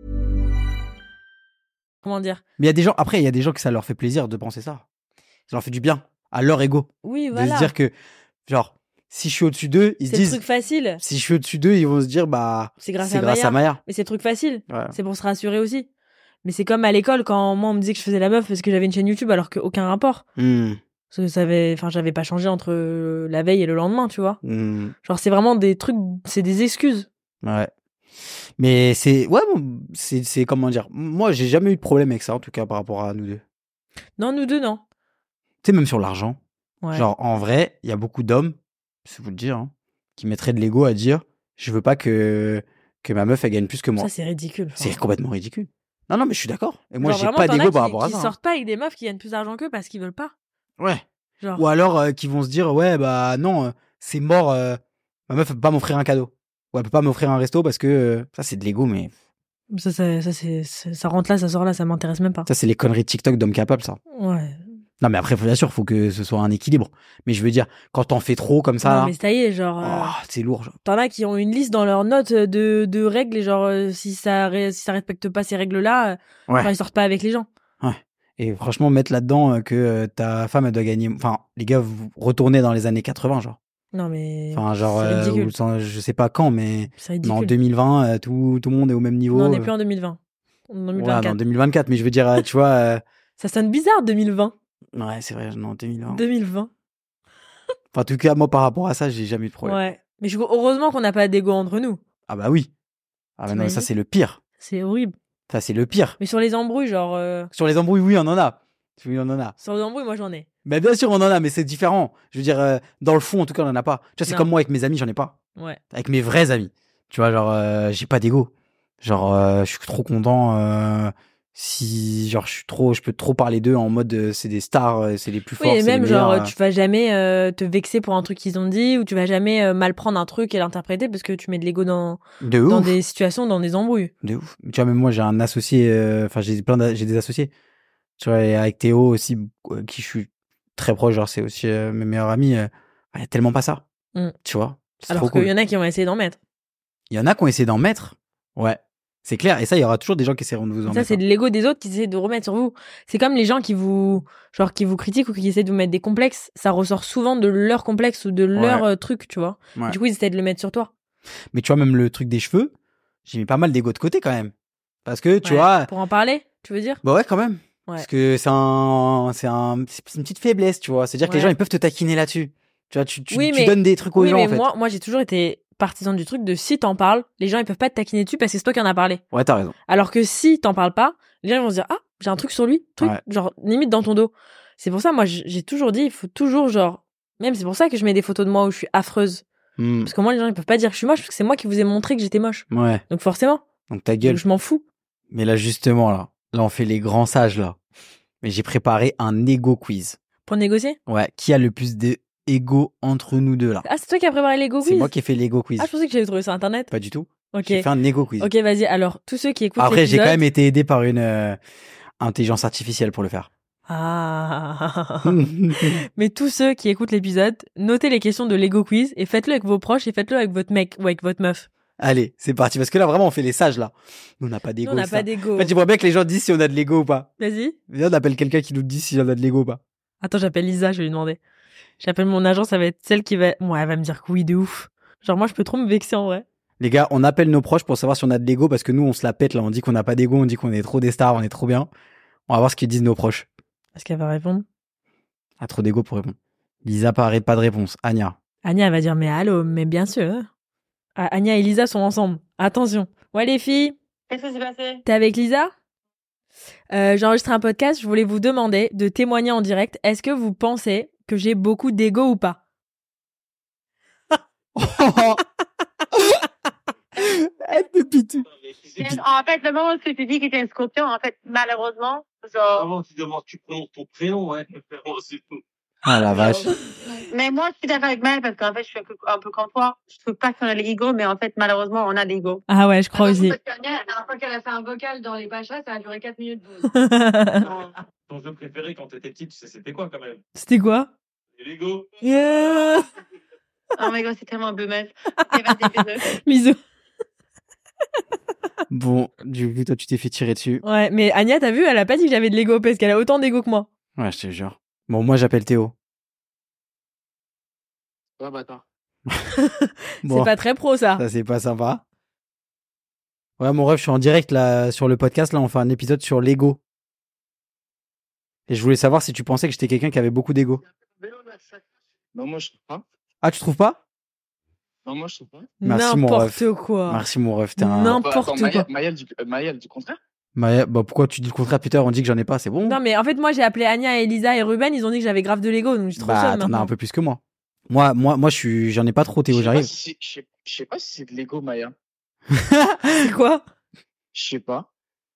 Speaker 3: Comment dire?
Speaker 4: Mais il y a des gens, après, il y a des gens que ça leur fait plaisir de penser ça. Ça leur fait du bien à leur ego.
Speaker 3: Oui,
Speaker 4: De
Speaker 3: voilà.
Speaker 4: se dire que, genre, si je suis au-dessus d'eux, ils se
Speaker 3: C'est le
Speaker 4: disent.
Speaker 3: truc facile.
Speaker 4: Si je suis au-dessus d'eux, ils vont se dire, bah,
Speaker 3: C'est grâce
Speaker 4: à
Speaker 3: à
Speaker 4: Maya.
Speaker 3: Mais c'est le truc facile.
Speaker 4: Ouais.
Speaker 3: C'est pour se rassurer aussi. Mais c'est comme à l'école quand moi on me disait que je faisais la meuf parce que j'avais une chaîne YouTube alors qu'aucun rapport. Parce que j'avais pas changé entre la veille et le lendemain, tu vois. Genre c'est vraiment des trucs, c'est des excuses.
Speaker 4: Ouais. Mais c'est, ouais, bon, c'est comment dire. Moi, j'ai jamais eu de problème avec ça, en tout cas, par rapport à nous deux.
Speaker 3: Non, nous deux, non.
Speaker 4: Tu sais, même sur l'argent.
Speaker 3: Ouais.
Speaker 4: Genre, en vrai, il y a beaucoup d'hommes, c'est vous le dire, hein, qui mettraient de l'ego à dire, je veux pas que ma meuf, elle gagne plus que moi.
Speaker 3: Ça, c'est ridicule. Enfin.
Speaker 4: C'est complètement ridicule. Non, mais je suis d'accord. Et moi,
Speaker 3: Genre,
Speaker 4: j'ai
Speaker 3: vraiment,
Speaker 4: pas
Speaker 3: t'en as
Speaker 4: d'ego par rapport à
Speaker 3: qui
Speaker 4: ça.
Speaker 3: sortent pas avec des meufs qui gagnent plus d'argent qu'eux parce qu'ils veulent pas.
Speaker 4: Ouais.
Speaker 3: Genre.
Speaker 4: Ou alors, qui vont se dire, ouais, bah, non, c'est mort, ma meuf, elle peut pas m'offrir un cadeau. Ou elle peut pas m'offrir un resto parce que, ça, c'est de l'ego, mais.
Speaker 3: Ça rentre là, ça sort là, ça m'intéresse même pas.
Speaker 4: Ça, c'est les conneries de TikTok d'hommes capables, ça.
Speaker 3: Ouais.
Speaker 4: Non, mais après, bien sûr, faut que ce soit un équilibre. Mais je veux dire, quand t'en fais trop comme ça,
Speaker 3: Non,
Speaker 4: là,
Speaker 3: mais ça y est, genre.
Speaker 4: c'est lourd, genre.
Speaker 3: T'en as qui ont une liste dans leurs notes de règles et genre, si ça respecte pas ces règles-là,
Speaker 4: Ouais.
Speaker 3: genre, ils sortent pas avec les gens.
Speaker 4: Ouais. Et franchement, mettre là-dedans que ta femme, elle doit gagner. Enfin, les gars, vous retournez dans les années 80, genre.
Speaker 3: Non, mais.
Speaker 4: Enfin, genre,
Speaker 3: c'est ridicule.
Speaker 4: je sais pas quand, mais
Speaker 3: C'est
Speaker 4: mais en
Speaker 3: ridicule.
Speaker 4: 2020, tout le monde est au même niveau.
Speaker 3: Non, on n'est plus en 2020. En
Speaker 4: Ouais,
Speaker 3: 2024.
Speaker 4: en 2024, mais je veux dire, tu vois.
Speaker 3: Ça sonne bizarre, 2020.
Speaker 4: Ouais, c'est vrai, non, 2020.
Speaker 3: 2020.
Speaker 4: Enfin, en tout cas, moi, par rapport à ça, j'ai jamais eu de problème.
Speaker 3: Ouais. Mais heureusement qu'on n'a pas d'ego entre nous.
Speaker 4: Ah bah oui. Ah bah non, mais ça,
Speaker 3: T'imagines
Speaker 4: c'est le pire.
Speaker 3: C'est horrible.
Speaker 4: Ça, c'est le pire.
Speaker 3: Mais sur les embrouilles, genre.
Speaker 4: Sur les embrouilles, oui, on en a. Oui, on en a.
Speaker 3: Sur les embrouilles, moi j'en ai.
Speaker 4: Mais bien sûr, on en a, mais c'est différent. Je veux dire, dans le fond, en tout cas, on en a pas. Tu vois, c'est
Speaker 3: Non.
Speaker 4: comme moi avec mes amis, j'en ai pas.
Speaker 3: Ouais.
Speaker 4: Avec mes vrais amis. Tu vois, genre, j'ai pas d'ego. Genre, je suis trop content. Si, genre, je peux trop parler d'eux en mode, c'est des stars, c'est les plus forts.
Speaker 3: Oui, et
Speaker 4: c'est
Speaker 3: même,
Speaker 4: les meilleurs,
Speaker 3: genre, tu vas jamais te vexer pour un truc qu'ils ont dit, ou tu vas jamais mal prendre un truc et l'interpréter parce que tu mets de l'ego dans
Speaker 4: de ouf.
Speaker 3: des situations, dans des embrouilles.
Speaker 4: De ouf. Tu vois, même moi, j'ai un associé, enfin, j'ai des associés. Tu vois, et avec Théo aussi, qui je suis très proche, genre, c'est aussi mes meilleurs amis. Il y a tellement pas ça. Tu vois. C'est
Speaker 3: Alors
Speaker 4: trop cool.
Speaker 3: qu'il y en a qui ont essayé d'en mettre.
Speaker 4: Il y en a qui ont essayé d'en mettre. Ouais. C'est clair. Et ça, il y aura toujours des gens qui essaieront de vous en
Speaker 3: Ça,
Speaker 4: mettre.
Speaker 3: c'est de l'ego des autres qui essaient de remettre sur vous. C'est comme les gens qui vous critiquent ou qui essaient de vous mettre des complexes. Ça ressort souvent de leur complexe ou de leur truc, tu vois.
Speaker 4: Ouais.
Speaker 3: Du coup, ils essaient de le mettre sur toi.
Speaker 4: Mais tu vois, même le truc des cheveux, j'ai mis pas mal d'ego de côté quand même. Parce que, tu
Speaker 3: Ouais.
Speaker 4: vois.
Speaker 3: Pour en parler, tu veux dire?
Speaker 4: Bah ouais, quand même.
Speaker 3: Ouais.
Speaker 4: Parce que c'est une petite faiblesse, tu vois. C'est-à-dire que les
Speaker 3: Ouais.
Speaker 4: gens, ils peuvent te taquiner là-dessus. Tu vois, tu
Speaker 3: Oui, mais-
Speaker 4: donnes des trucs aux
Speaker 3: Oui,
Speaker 4: gens,
Speaker 3: mais
Speaker 4: en fait.
Speaker 3: moi, j'ai toujours été partisan du truc de si t'en parles, les gens, ils peuvent pas te taquiner dessus parce que c'est toi qui en as parlé.
Speaker 4: Ouais, t'as raison.
Speaker 3: Alors que si t'en parles pas, les gens ils vont se dire, ah, j'ai un truc sur lui,
Speaker 4: Ouais.
Speaker 3: genre, limite dans ton dos. C'est pour ça, moi, j'ai toujours dit, il faut toujours, genre, même c'est pour ça que je mets des photos de moi où je suis affreuse. Parce que moi, les gens, ils peuvent pas dire que je suis moche parce que c'est moi qui vous ai montré que j'étais moche.
Speaker 4: Ouais.
Speaker 3: Donc forcément,
Speaker 4: Donc ta gueule.
Speaker 3: je m'en fous.
Speaker 4: Mais là, justement, là, on fait les grands sages, là. Mais j'ai préparé un ego quiz.
Speaker 3: Pour négocier?
Speaker 4: Ouais, qui a le plus d'ego entre nous deux là?
Speaker 3: Ah, c'est toi qui as préparé l'ego
Speaker 4: C'est
Speaker 3: quiz?
Speaker 4: moi qui ai fait l'ego quiz.
Speaker 3: Ah, je pensais que j'avais trouvé sur Internet.
Speaker 4: Pas du tout.
Speaker 3: Ok.
Speaker 4: J'ai fait un ego quiz.
Speaker 3: Ok, vas-y. Alors, tous ceux qui écoutent
Speaker 4: Après, j'ai
Speaker 3: l'épisode...
Speaker 4: quand même été aidé par une intelligence artificielle pour le faire.
Speaker 3: Ah. Mais tous ceux qui écoutent l'épisode, notez les questions de l'ego quiz et faites-le avec vos proches et faites-le avec votre mec ou avec votre meuf.
Speaker 4: Allez, c'est parti. Parce que là, vraiment, on fait les sages, là. Nous, on n'a pas d'ego.
Speaker 3: Nous, on n'a
Speaker 4: ça.
Speaker 3: pas d'ego.
Speaker 4: En fait, j'aimerais bien que les gens disent si on a de l'ego ou pas.
Speaker 3: Vas-y.
Speaker 4: Viens, on appelle quelqu'un qui nous dit si on a de l'ego ou pas.
Speaker 3: Attends, j'appelle Lisa, je vais lui demander. J'appelle mon agent, ça va être celle qui va... Ouais, elle va me dire que oui, de ouf. Genre, moi, je peux trop me vexer en vrai.
Speaker 4: Les gars, on appelle nos proches pour savoir si on a de l'ego parce que nous, on se la pète, là. On dit qu'on n'a pas d'ego, on dit qu'on est trop des stars, on est trop bien. On va voir ce qu'ils disent nos proches.
Speaker 3: Est-ce qu'elle va répondre?
Speaker 4: Ah, trop d'ego pour répondre. Lisa, pas de réponse. Anya.
Speaker 3: Anya, elle va dire, mais allô, mais bien sûr. Ah, Anya et Lisa sont ensemble. Attention. Ouais, les filles.
Speaker 7: Qu'est-ce qui s'est passé?
Speaker 3: T'es avec Lisa? J'ai enregistré un podcast, je voulais vous demander de témoigner en direct. Est-ce que vous pensez que j'ai beaucoup d'ego ou pas?
Speaker 7: En fait, le moment où tu dis que t'es un scorpion, en fait, malheureusement, genre...
Speaker 8: Comment tu demandes, tu prononces ton prénom, ouais, c'est tout.
Speaker 4: Ah la vache.
Speaker 7: Mais moi, je suis d'accord avec Mel parce qu'en fait, je suis un peu comme toi. Je trouve pas qu'on a l'ego, mais en fait, malheureusement, on a l'ego.
Speaker 3: Ah ouais, je crois aussi.
Speaker 9: La dernière fois qu'elle a fait un vocal dans les Pachas, ça a duré 4 minutes 12.
Speaker 8: Ton jeu préféré quand t'étais petite, tu sais, c'était quoi quand même?
Speaker 3: C'était quoi?
Speaker 8: Les Lego.
Speaker 3: Yeah.
Speaker 7: Oh my god, c'est tellement beau, Mel. Et vas-y, bisous.
Speaker 3: Bisous.
Speaker 4: Bon, du coup, toi, tu t'es fait tirer dessus.
Speaker 3: Ouais, mais Anya, t'as vu, elle a pas dit que j'avais de l'ego parce qu'elle a autant d'ego que moi.
Speaker 4: Ouais, je te jure. Bon, moi, j'appelle Théo.
Speaker 8: Ouais, bâtard.
Speaker 4: Bon,
Speaker 3: C'est pas très pro, ça.
Speaker 4: ça, c'est pas sympa. Ouais, mon ref, je suis en direct, là, sur le podcast. Là, on fait un épisode sur l'ego. Et je voulais savoir si tu pensais que j'étais quelqu'un qui avait beaucoup d'ego.
Speaker 8: Non, moi, je trouve pas.
Speaker 4: Ah, tu trouves pas?
Speaker 8: Non, moi, je trouve pas.
Speaker 4: Merci, mon
Speaker 3: N'importe quoi.
Speaker 4: Merci, mon ref. T'es un...
Speaker 3: N'importe quoi.
Speaker 8: Maël du contraire?
Speaker 4: Bah, pourquoi tu dis le contraire, Peter? On dit que j'en ai pas, c'est bon?
Speaker 3: Non, mais en fait, moi, j'ai appelé Anya, Elisa et Ruben, ils ont dit que j'avais grave de l'ego, donc je suis trop
Speaker 4: Bah,
Speaker 3: seule
Speaker 4: t'en as
Speaker 3: maintenant.
Speaker 4: un peu plus que moi. Moi, j'en ai pas trop, Théo, j'arrive.
Speaker 8: Je sais pas si c'est de l'ego, Maya.
Speaker 3: C'est quoi?
Speaker 8: Je sais pas.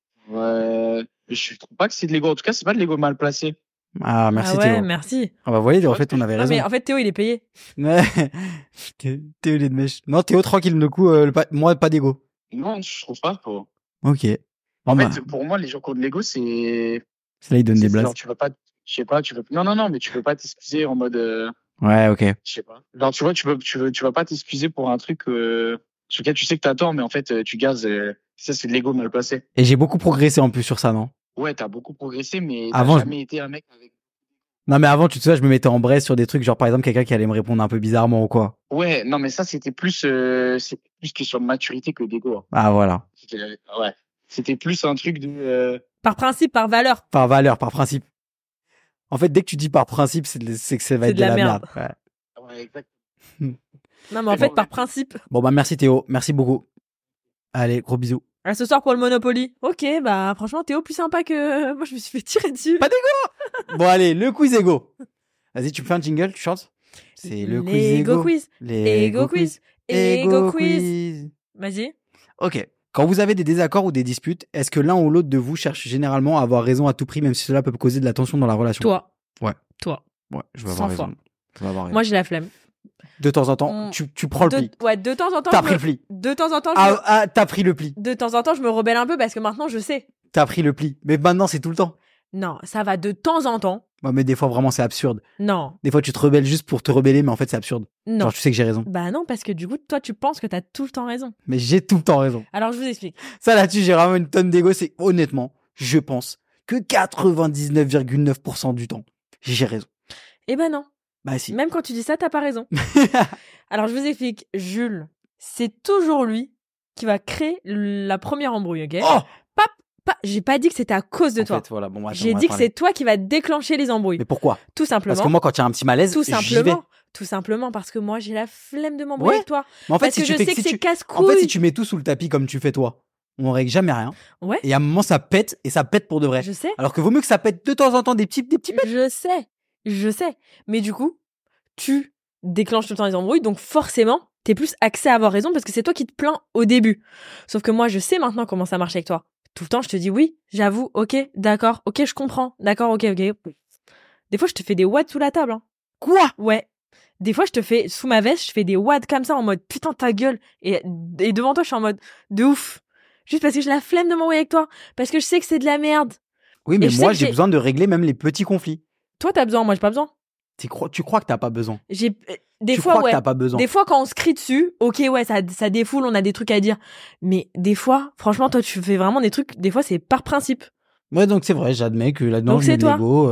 Speaker 8: Ouais. Je trouve pas que c'est de l'ego. En tout cas, c'est pas de l'ego mal placé.
Speaker 4: Ah, merci,
Speaker 3: Ah ouais,
Speaker 4: Théo.
Speaker 3: merci.
Speaker 4: Ah, bah, vous voyez, en fait, on avait
Speaker 3: Non,
Speaker 4: raison.
Speaker 3: mais en fait, Théo, il est payé.
Speaker 4: Ouais. Théo, il est de mèche. Non, Théo, tranquille, le coup, moi, pas d'ego.
Speaker 8: Non, je trouve pas. Pour...
Speaker 4: Ok.
Speaker 8: En
Speaker 4: Bon,
Speaker 8: fait,
Speaker 4: bah,
Speaker 8: pour moi, les gens qui ont de l'ego, c'est.
Speaker 4: là, il donne des
Speaker 8: c'est
Speaker 4: blagues.
Speaker 8: genre, tu vas pas. Je sais pas, tu veux. Non, mais tu veux pas t'excuser en mode.
Speaker 4: Ouais, ok.
Speaker 8: Je sais pas. Genre, tu vois, tu vas pas t'excuser pour un truc sur lequel tu sais que t'as tort, mais en fait, tu gazes. Ça, c'est de l'ego mal placé.
Speaker 4: Et j'ai beaucoup progressé en plus sur ça, non?
Speaker 8: Ouais, t'as beaucoup progressé, mais t'as
Speaker 4: Avant,
Speaker 8: jamais été un mec avec.
Speaker 4: Non, mais avant, tu te souviens, je me mettais en braise sur des trucs, genre par exemple, quelqu'un qui allait me répondre un peu bizarrement ou quoi.
Speaker 8: Ouais, non, mais ça, c'était plus, c'est plus question de maturité que d'ego. Hein.
Speaker 4: Ah, voilà.
Speaker 8: Ouais. C'était plus un truc de.
Speaker 3: Par principe, par valeur.
Speaker 4: Par valeur, par principe. En fait, dès que tu dis par principe, c'est que ça va
Speaker 3: C'est
Speaker 4: être de la merde. Ouais.
Speaker 8: Ouais, exact.
Speaker 3: Non, mais en fait, par principe.
Speaker 4: Bon, bah, merci Théo. Merci beaucoup. Allez, gros bisous.
Speaker 3: À ce soir pour le Monopoly. Ok, bah, franchement, Théo, plus sympa que. Moi, je me suis fait tirer dessus.
Speaker 4: Pas Bon, allez, le quiz ego. Vas-y, tu me fais un jingle, tu chantes? C'est le quiz
Speaker 3: L'ego
Speaker 4: ego.
Speaker 3: quiz. Ego quiz. Ego quiz.
Speaker 4: quiz.
Speaker 3: Vas-y.
Speaker 4: Ok. Quand vous avez des désaccords ou des disputes, est-ce que l'un ou l'autre de vous cherche généralement à avoir raison à tout prix, même si cela peut causer de la tension dans la relation?
Speaker 3: Toi.
Speaker 4: Ouais.
Speaker 3: Toi.
Speaker 4: Ouais, je vais
Speaker 3: 100
Speaker 4: avoir
Speaker 3: fois.
Speaker 4: raison. Je vais avoir raison.
Speaker 3: Moi, j'ai la flemme.
Speaker 4: De temps en temps, tu prends le pli.
Speaker 3: Ouais, de temps en temps.
Speaker 4: T'as
Speaker 3: je
Speaker 4: pris
Speaker 3: me-
Speaker 4: le pli.
Speaker 3: De temps en temps,
Speaker 4: T'as pris le pli.
Speaker 3: de temps en temps, je me rebelle un peu parce que maintenant, je sais.
Speaker 4: T'as pris le pli. Mais maintenant, c'est tout le temps.
Speaker 3: Non, ça va de temps en temps.
Speaker 4: Ouais, mais des fois, vraiment, c'est absurde.
Speaker 3: Non.
Speaker 4: Des fois, tu te rebelles juste pour te rebeller, mais en fait, c'est absurde.
Speaker 3: Non.
Speaker 4: Genre, tu sais que j'ai raison.
Speaker 3: Bah non, parce que du coup, toi, tu penses que t'as tout le temps raison.
Speaker 4: Mais j'ai tout le temps raison.
Speaker 3: Alors, je vous explique.
Speaker 4: Ça, là-dessus, j'ai vraiment une tonne d'ego. C'est honnêtement, je pense que 99,9% du temps, j'ai raison.
Speaker 3: Eh ben non.
Speaker 4: Bah, si.
Speaker 3: Même quand tu dis ça, t'as pas raison. Alors, je vous explique. Jules, c'est toujours lui qui va créer la première embrouille, ok?
Speaker 4: Oh!
Speaker 3: J'ai pas dit que c'était à cause de
Speaker 4: En
Speaker 3: toi.
Speaker 4: fait, voilà, bon, attends,
Speaker 3: J'ai
Speaker 4: on va
Speaker 3: dit que
Speaker 4: parler.
Speaker 3: c'est toi qui va déclencher les embrouilles.
Speaker 4: Mais pourquoi?
Speaker 3: Tout simplement.
Speaker 4: Parce que moi, quand il y a un petit malaise,
Speaker 3: tout
Speaker 4: j'y vais.
Speaker 3: simplement. Tout simplement parce que moi, j'ai la flemme de m'embrouiller
Speaker 4: Ouais.
Speaker 3: avec toi.
Speaker 4: Mais en fait,
Speaker 3: Parce que je sais que c'est casse-couille.
Speaker 4: En fait, si tu mets tout sous le tapis comme tu fais toi, on règle jamais rien.
Speaker 3: Ouais.
Speaker 4: Et à un moment, ça pète, et ça pète pour de vrai.
Speaker 3: Je sais.
Speaker 4: Alors que vaut mieux que ça pète de temps en temps des petits pets.
Speaker 3: Je sais. Mais du coup, tu déclenches tout le temps les embrouilles, donc forcément, t'es plus axé à avoir raison parce que c'est toi qui te plains au début. Sauf que moi, je sais maintenant comment ça marche avec toi. tout le temps, je te dis oui, j'avoue, ok, d'accord, ok, je comprends, d'accord, ok. Des fois, je te fais des wads sous la table. Hein.
Speaker 4: Quoi?
Speaker 3: Ouais. Des fois, je te fais, sous ma veste, je fais des wads comme ça en mode putain ta gueule. Et devant toi, je suis en mode de ouf. Juste parce que j'ai la flemme de m'envoyer avec toi. Parce que je sais que c'est de la merde.
Speaker 4: Oui, mais
Speaker 3: Et je
Speaker 4: moi,
Speaker 3: sais que
Speaker 4: j'ai besoin de régler même les petits conflits.
Speaker 3: Toi, t'as besoin, moi, j'ai pas besoin.
Speaker 4: Tu crois que t'as pas besoin.
Speaker 3: Des
Speaker 4: Tu
Speaker 3: fois,
Speaker 4: crois
Speaker 3: ouais.
Speaker 4: que t'as pas besoin.
Speaker 3: Des fois, quand on se crie dessus, ok, ouais, ça défoule, on a des trucs à dire. Mais des fois, franchement, toi, tu fais vraiment des trucs, des fois, c'est par principe.
Speaker 4: Ouais, donc c'est vrai, j'admets que là-dedans,
Speaker 3: Donc
Speaker 4: je
Speaker 3: c'est
Speaker 4: mets de
Speaker 3: toi.
Speaker 4: l'ego,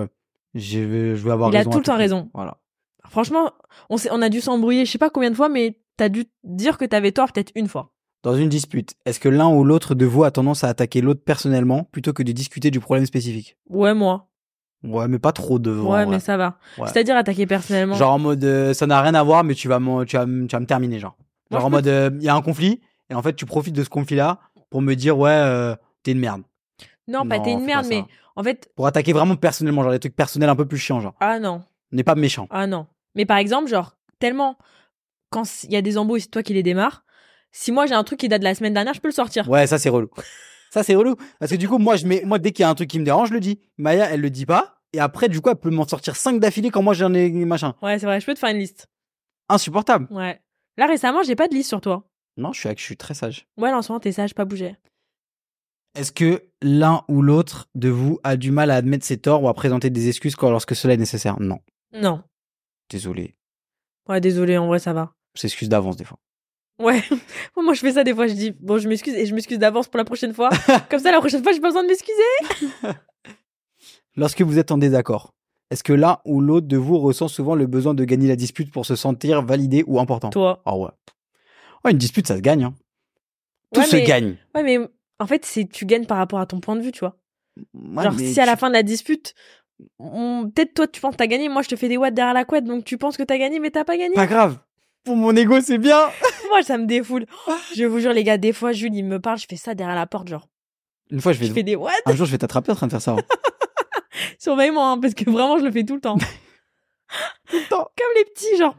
Speaker 4: je veux avoir
Speaker 3: Il a
Speaker 4: raison.
Speaker 3: tout
Speaker 4: à
Speaker 3: le temps
Speaker 4: prix.
Speaker 3: raison.
Speaker 4: Voilà.
Speaker 3: Franchement, on a dû s'embrouiller, je sais pas combien de fois, mais t'as dû dire que t'avais tort peut-être une fois.
Speaker 4: Dans une dispute, est-ce que l'un ou l'autre de vous a tendance à attaquer l'autre personnellement plutôt que de discuter du problème spécifique?
Speaker 3: Ouais, moi.
Speaker 4: Ouais, mais pas trop de.
Speaker 3: Ouais, mais ça va.
Speaker 4: Ouais.
Speaker 3: C'est-à-dire attaquer personnellement.
Speaker 4: Genre en mode, ça n'a rien à voir, mais tu vas me terminer, genre.
Speaker 3: Moi,
Speaker 4: Genre en mode, il y a un conflit, et en fait, tu profites de ce conflit-là pour me dire, ouais, t'es une merde.
Speaker 3: Non, pas
Speaker 4: Non,
Speaker 3: t'es une
Speaker 4: fais
Speaker 3: merde,
Speaker 4: pas
Speaker 3: mais
Speaker 4: ça.
Speaker 3: en fait.
Speaker 4: Pour attaquer vraiment personnellement, genre des trucs personnels un peu plus chiants, genre.
Speaker 3: Ah non.
Speaker 4: On n'est pas méchant.
Speaker 3: Ah non. Mais par exemple, genre, tellement. Quand il y a des embrouilles, c'est toi qui les démarres. Si moi j'ai un truc qui date de la semaine dernière, je peux le sortir.
Speaker 4: Ouais, ça c'est relou. Ça c'est relou. Parce que du coup, moi dès qu'il y a un truc qui me dérange, je le dis. Maya, elle le dit pas. Et après, du coup, elle peut m'en sortir 5 d'affilée quand moi j'en ai machin.
Speaker 3: Ouais, c'est vrai, je peux te faire une liste.
Speaker 4: Insupportable.
Speaker 3: Ouais. Là, récemment, j'ai pas de liste sur toi.
Speaker 4: Non, je suis très sage.
Speaker 3: Ouais, là, en ce moment, t'es sage, pas bouger.
Speaker 4: Est-ce que l'un ou l'autre de vous a du mal à admettre ses torts ou à présenter des excuses lorsque cela est nécessaire? Non.
Speaker 3: Non.
Speaker 4: Désolé.
Speaker 3: Ouais, désolé, en vrai, ça va.
Speaker 4: J'excuse d'avance des fois.
Speaker 3: Ouais. Moi, je fais ça des fois, je dis, bon, je m'excuse et je m'excuse d'avance pour la prochaine fois. Comme ça, la prochaine fois, j'ai pas besoin de m'excuser.
Speaker 4: Lorsque vous êtes en désaccord, est-ce que l'un ou l'autre de vous ressent souvent le besoin de gagner la dispute pour se sentir validé ou important?
Speaker 3: Toi.
Speaker 4: Ah ouais. Ouais, une dispute, ça se gagne. Hein. Tout
Speaker 3: Ouais,
Speaker 4: se
Speaker 3: mais-
Speaker 4: gagne.
Speaker 3: Ouais, mais en fait, tu gagnes par rapport à ton point de vue, tu vois.
Speaker 4: Ouais,
Speaker 3: Genre,
Speaker 4: mais
Speaker 3: si à la fin de la dispute, peut-être toi, tu penses que t'as gagné, moi, je te fais des watts derrière la couette, donc tu penses que t'as gagné, mais t'as pas gagné.
Speaker 4: Pas grave. Pour mon ego, c'est bien.
Speaker 3: Moi, ça me défoule. Je vous jure, les gars, des fois, Jules, il me parle, je fais ça derrière la porte, genre.
Speaker 4: Une fois,
Speaker 3: Je fais des watts.
Speaker 4: un jour, je vais t'attraper en train de faire ça. Hein.
Speaker 3: Surveille-moi, hein, parce que vraiment, je le fais tout le temps. Comme les petits, genre.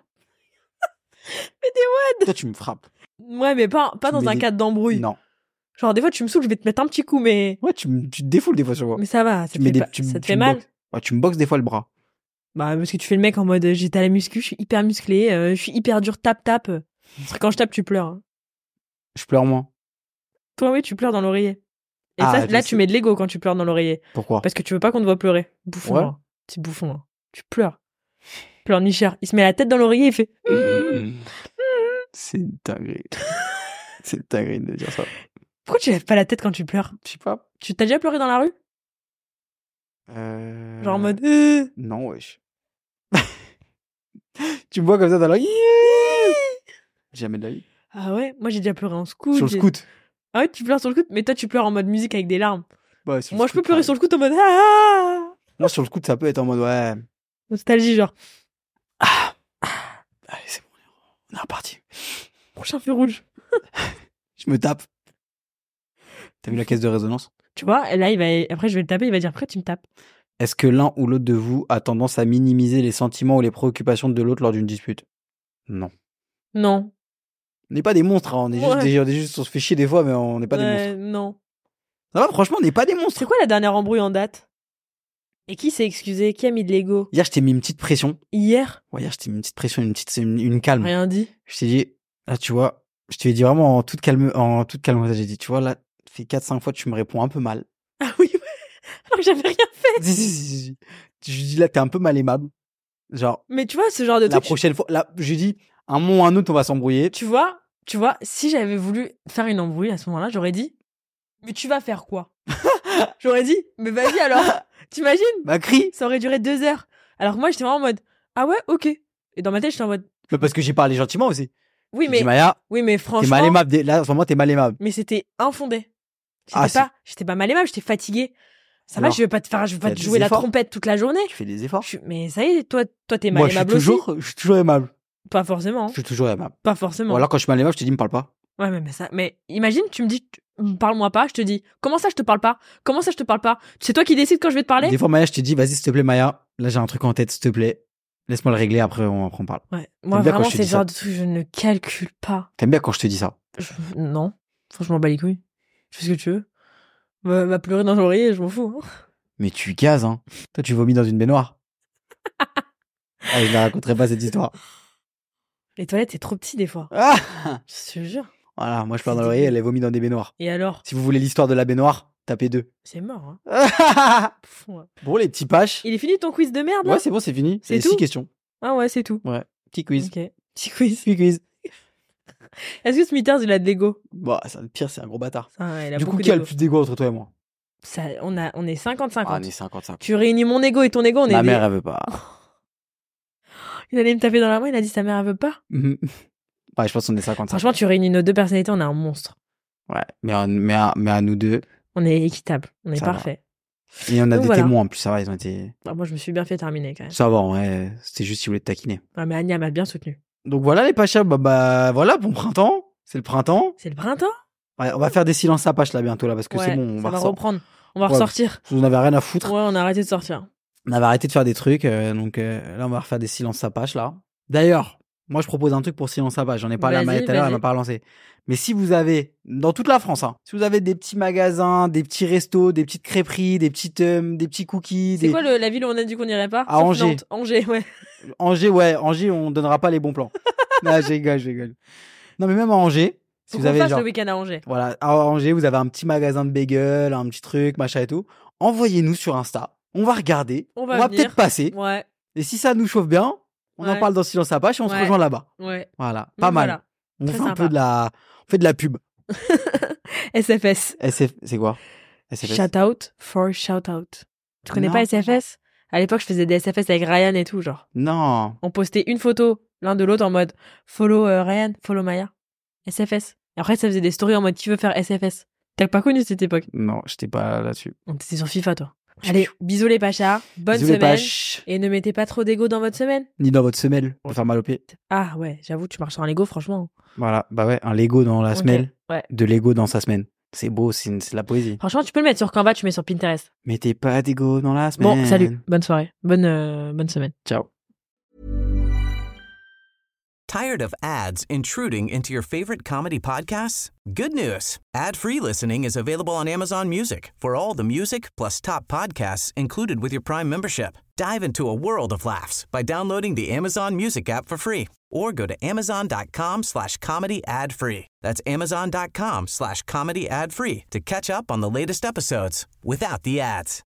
Speaker 4: Toi, tu me frappes.
Speaker 3: Ouais, mais pas
Speaker 4: Tu
Speaker 3: dans
Speaker 4: mets
Speaker 3: un
Speaker 4: des-
Speaker 3: cadre d'embrouille.
Speaker 4: Non.
Speaker 3: Genre, des fois, tu me saoules, je vais te mettre un petit coup, mais.
Speaker 4: Ouais, tu te défoules des fois sur moi.
Speaker 3: Mais ça va, ça
Speaker 4: Tu
Speaker 3: te
Speaker 4: mets
Speaker 3: fait,
Speaker 4: des-
Speaker 3: pas-
Speaker 4: tu-
Speaker 3: ça te
Speaker 4: tu
Speaker 3: fait
Speaker 4: me
Speaker 3: mal.
Speaker 4: boxes. Ouais, tu me boxes des fois le bras.
Speaker 3: Bah, parce que tu fais le mec en mode j'étais à la muscu, je suis hyper musclé, je suis hyper dur, tape. Parce que quand je tape, tu pleures. Hein.
Speaker 4: Je pleure moins.
Speaker 3: Toi, oui, tu pleures dans l'oreiller. Et
Speaker 4: Ah,
Speaker 3: ça,
Speaker 4: je
Speaker 3: là,
Speaker 4: sais.
Speaker 3: tu mets de l'ego quand tu pleures dans l'oreiller.
Speaker 4: Pourquoi?
Speaker 3: Parce que tu veux pas qu'on te voit pleurer. Bouffon,
Speaker 4: Ouais.
Speaker 3: hein. Petit bouffon. Hein. Tu pleures. Pleure nicheur. Il se met la tête dans l'oreiller, il fait.
Speaker 4: C'est une dinguerie. C'est une dinguerie de dire ça.
Speaker 3: Pourquoi tu lèves pas la tête quand tu pleures?
Speaker 4: Je sais pas.
Speaker 3: Tu t'as déjà pleuré dans la rue? Genre en mode.
Speaker 4: Non, wesh. Tu me vois comme ça dans la... Jamais de la vie.
Speaker 3: Ah ouais? Moi, j'ai déjà pleuré en scout.
Speaker 4: Sur le scout.
Speaker 3: Ah ouais, tu pleures sur le scout, mais toi, tu pleures en mode musique avec des larmes.
Speaker 4: Ouais, sur le
Speaker 3: Moi, je peux
Speaker 4: scout,
Speaker 3: pleurer
Speaker 4: pareil.
Speaker 3: sur le scout en mode. Ah!
Speaker 4: Moi, sur le scout, ça peut être en mode, ouais.
Speaker 3: Nostalgie, genre.
Speaker 4: Allez, c'est bon. On est reparti.
Speaker 3: Prochain feu rouge.
Speaker 4: Je me tape. T'as vu la caisse de résonance?
Speaker 3: Tu vois, et là, après, je vais le taper, il va dire, après, tu me tapes.
Speaker 4: Est-ce que l'un ou l'autre de vous a tendance à minimiser les sentiments ou les préoccupations de l'autre lors d'une dispute? Non.
Speaker 3: Non.
Speaker 4: On n'est pas des monstres, hein.
Speaker 3: Ouais.
Speaker 4: On se fait chier des fois, mais on n'est pas des
Speaker 3: Ouais,
Speaker 4: monstres.
Speaker 3: non.
Speaker 4: Ça va, franchement, on n'est pas des monstres.
Speaker 3: C'est quoi la dernière embrouille en date? Et qui s'est excusé? Qui a mis de l'ego?
Speaker 4: Hier, je t'ai mis une petite pression.
Speaker 3: Hier?
Speaker 4: Ouais, hier, je t'ai mis une petite pression, une calme.
Speaker 3: Rien dit.
Speaker 4: Je t'ai dit, là, tu vois, je t'ai dit vraiment en toute calme, j'ai dit, tu vois, là, ça fait 4-5 fois, tu me réponds un peu mal.
Speaker 3: Ah oui, ouais. Alors que j'avais rien fait.
Speaker 4: Si. Je lui dis, là, t'es un peu mal aimable. Genre,
Speaker 3: Mais tu vois, ce genre de
Speaker 4: la
Speaker 3: truc.
Speaker 4: prochaine fois, là, je lui dis, un moment ou un autre, on va s'embrouiller.
Speaker 3: Tu vois, si j'avais voulu faire une embrouille à ce moment-là, j'aurais dit, mais tu vas faire quoi? J'aurais dit, mais vas-y alors. T'imagines?
Speaker 4: Bah, crie.
Speaker 3: Ça aurait duré 2 heures. Alors que moi, j'étais vraiment en mode, ah ouais, ok. Et dans ma tête, j'étais en mode,
Speaker 4: Mais parce que j'ai parlé gentiment aussi.
Speaker 3: oui,
Speaker 4: J'ai
Speaker 3: mais,
Speaker 4: dit, Maya,
Speaker 3: oui, mais
Speaker 4: t'es
Speaker 3: franchement.
Speaker 4: mal aimable. Là, en ce moment, t'es mal aimable.
Speaker 3: Mais c'était infondé.
Speaker 4: Ah,
Speaker 3: J'étais pas mal aimable, j'étais fatiguée. Ça va,
Speaker 4: Alors,
Speaker 3: je vais pas te
Speaker 4: fais
Speaker 3: te
Speaker 4: des
Speaker 3: jouer la
Speaker 4: efforts.
Speaker 3: trompette toute la journée.
Speaker 4: Tu fais des efforts.
Speaker 3: Mais ça y est, toi, t'es mal
Speaker 4: Moi, je
Speaker 3: aimable aussi.
Speaker 4: suis toujours aimable.
Speaker 3: Pas forcément.
Speaker 4: Je suis toujours aimable.
Speaker 3: Pas forcément.
Speaker 4: Ou alors, quand je suis mal aimable, je te dis, me parle pas.
Speaker 3: Ouais, mais imagine, tu me dis, parle-moi pas, je te dis, comment ça je te parle pas? Comment ça je te parle pas? C'est toi qui décides quand je vais te parler?
Speaker 4: Des fois, Maya, je te dis, vas-y, s'il te plaît, Maya. Là, j'ai un truc en tête, s'il te plaît. Laisse-moi le régler, après, on parle.
Speaker 3: Ouais. Moi,
Speaker 4: T'aimes bien quand
Speaker 3: vraiment,
Speaker 4: je te
Speaker 3: c'est le
Speaker 4: dis
Speaker 3: genre
Speaker 4: ça.
Speaker 3: de truc, je ne calcule pas.
Speaker 4: T'aimes bien quand je te dis ça.
Speaker 3: Non. Franchement, je m'en bats les couilles. Je fais ce que tu veux. Va pleurer dans l'oreiller, je m'en fous. Hein.
Speaker 4: Mais tu gazes, hein. Toi, tu vomis dans une baignoire. Ah, je la raconterai pas cette histoire.
Speaker 3: Les toilettes, c'est trop petit des fois.
Speaker 4: Ah
Speaker 3: Je te jure.
Speaker 4: Voilà, moi je pleure dans
Speaker 3: C'est
Speaker 4: l'oreiller,
Speaker 3: débile.
Speaker 4: elle est vomi dans des baignoires.
Speaker 3: Et alors?
Speaker 4: Si vous voulez l'histoire de la baignoire, tapez 2.
Speaker 3: C'est mort. Hein. Pfff, ouais.
Speaker 4: Bon, les petits paches.
Speaker 3: Il est fini ton quiz de merde là?
Speaker 4: Ouais, c'est bon, c'est fini.
Speaker 3: C'est
Speaker 4: C'est 6
Speaker 3: tout
Speaker 4: questions.
Speaker 3: Ah ouais, c'est tout.
Speaker 4: Ouais, petit quiz.
Speaker 3: Ok. Petit quiz.
Speaker 4: Petit quiz.
Speaker 3: Est-ce que Smithers, il a de l'ego?
Speaker 4: Bah, le pire, c'est un gros bâtard.
Speaker 3: Ça, ouais, il a
Speaker 4: Du coup,
Speaker 3: beaucoup
Speaker 4: qui a le
Speaker 3: d'ego.
Speaker 4: plus d'ego entre toi et moi?
Speaker 3: Ça, on est 50-50.
Speaker 4: Ah, on est 50-50.
Speaker 3: Tu réunis mon ego et ton ego, on est
Speaker 4: Ma
Speaker 3: des-
Speaker 4: mère, elle veut pas.
Speaker 3: Il allait me taper dans la main, il a dit sa mère, elle veut pas.
Speaker 4: Ouais, je pense qu'on est 50-50.
Speaker 3: Franchement, tu réunis nos deux personnalités, on est un monstre.
Speaker 4: Ouais, mais à nous deux.
Speaker 3: On est équitable, on est
Speaker 4: Ça va.
Speaker 3: parfait.
Speaker 4: Et on a
Speaker 3: Donc
Speaker 4: des
Speaker 3: voilà.
Speaker 4: témoins en plus, ça va, ils ont été.
Speaker 3: Ah, moi, je me suis bien fait terminer quand même.
Speaker 4: Ça va, en vrai, c'était juste si vous voulez te taquiner.
Speaker 3: Ah, mais Anya m'a bien soutenu.
Speaker 4: Donc voilà, les pachas, bah voilà, bon printemps. C'est le printemps.
Speaker 3: C'est le printemps?
Speaker 4: Ouais, on va faire des silences à Pache là bientôt, là, parce que
Speaker 3: Ouais,
Speaker 4: c'est bon, on
Speaker 3: ça va
Speaker 4: ressort-
Speaker 3: reprendre. On va
Speaker 4: Ouais.
Speaker 3: ressortir.
Speaker 4: Vous en avez rien à foutre.
Speaker 3: Ouais, on a arrêté de sortir.
Speaker 4: On avait arrêté de faire des trucs, donc là, on va refaire des silences à Pache là. D'ailleurs, moi, je propose un truc pour silence à Pache. J'en ai parlé à
Speaker 3: Vas-y,
Speaker 4: Maëlle tout à l'heure, elle
Speaker 3: vas-y.
Speaker 4: m'a pas relancé. Mais si vous avez, dans toute la France, hein, si vous avez des petits magasins, des petits restos, des petites crêperies, des petits cookies,
Speaker 3: C'est
Speaker 4: des...
Speaker 3: quoi la ville où on a dit qu'on irait pas?
Speaker 4: À
Speaker 3: Sauf
Speaker 4: Angers.
Speaker 3: Nantes. Angers, ouais.
Speaker 4: Angers, on donnera pas les bons plans. Là, je rigole. Non, mais même à Angers, si
Speaker 3: Faut
Speaker 4: vous
Speaker 3: qu'on
Speaker 4: avez
Speaker 3: fasse
Speaker 4: genre,
Speaker 3: le week-end à Angers.
Speaker 4: voilà, à Angers, vous avez un petit magasin de bagels, un petit truc, machin et tout. Envoyez-nous sur Insta. On va regarder.
Speaker 3: On
Speaker 4: On
Speaker 3: va
Speaker 4: va
Speaker 3: venir.
Speaker 4: peut-être passer.
Speaker 3: Ouais,
Speaker 4: Et si ça nous chauffe bien, on en
Speaker 3: Ouais.
Speaker 4: parle dans Silence à Pache et on se
Speaker 3: Ouais.
Speaker 4: rejoint là-bas.
Speaker 3: ouais.
Speaker 4: Voilà.
Speaker 3: Donc
Speaker 4: Pas mal.
Speaker 3: voilà.
Speaker 4: On
Speaker 3: Très
Speaker 4: fait un
Speaker 3: sympa.
Speaker 4: peu on fait de la pub.
Speaker 3: SFS.
Speaker 4: C'est quoi? SFS?
Speaker 3: Shout out for shout out. Tu connais
Speaker 4: Non.
Speaker 3: pas SFS? À l'époque, je faisais des SFS avec Ryan et tout, genre.
Speaker 4: Non.
Speaker 3: On postait une photo l'un de l'autre en mode follow Ryan, follow Maya. SFS. Et après, ça faisait des stories en mode qui veut faire SFS. T'as pas connu cette époque?
Speaker 4: Non, j'étais pas là-dessus.
Speaker 3: On était sur FIFA, toi. Allez, bisous les pachas. Bonne
Speaker 4: Bisous les
Speaker 3: semaine.
Speaker 4: Paches.
Speaker 3: Et ne mettez pas trop d'ego dans votre semaine.
Speaker 4: Ni dans votre semelle. Pour faire mal au pied.
Speaker 3: Ah ouais, j'avoue, tu marches sur un Lego, franchement.
Speaker 4: Voilà. Bah ouais, un Lego dans la
Speaker 3: Ok.
Speaker 4: semelle.
Speaker 3: Ouais.
Speaker 4: De Lego dans sa semaine. C'est beau, c'est de la poésie.
Speaker 3: Franchement, tu peux le mettre sur Canva, tu mets sur Pinterest.
Speaker 4: Mettez pas d'ego dans la semaine.
Speaker 3: Bon, salut. Bonne soirée. Bonne semaine.
Speaker 4: Ciao.
Speaker 10: Tired of ads intruding into your favorite comedy podcasts? Good news. Ad-free listening is available on Amazon Music for all the music plus top podcasts included with your Prime membership. Dive into a world of laughs by downloading the Amazon Music app for free or go to amazon.com/comedy ad-free. That's amazon.com/comedy ad-free to catch up on the latest episodes without the ads.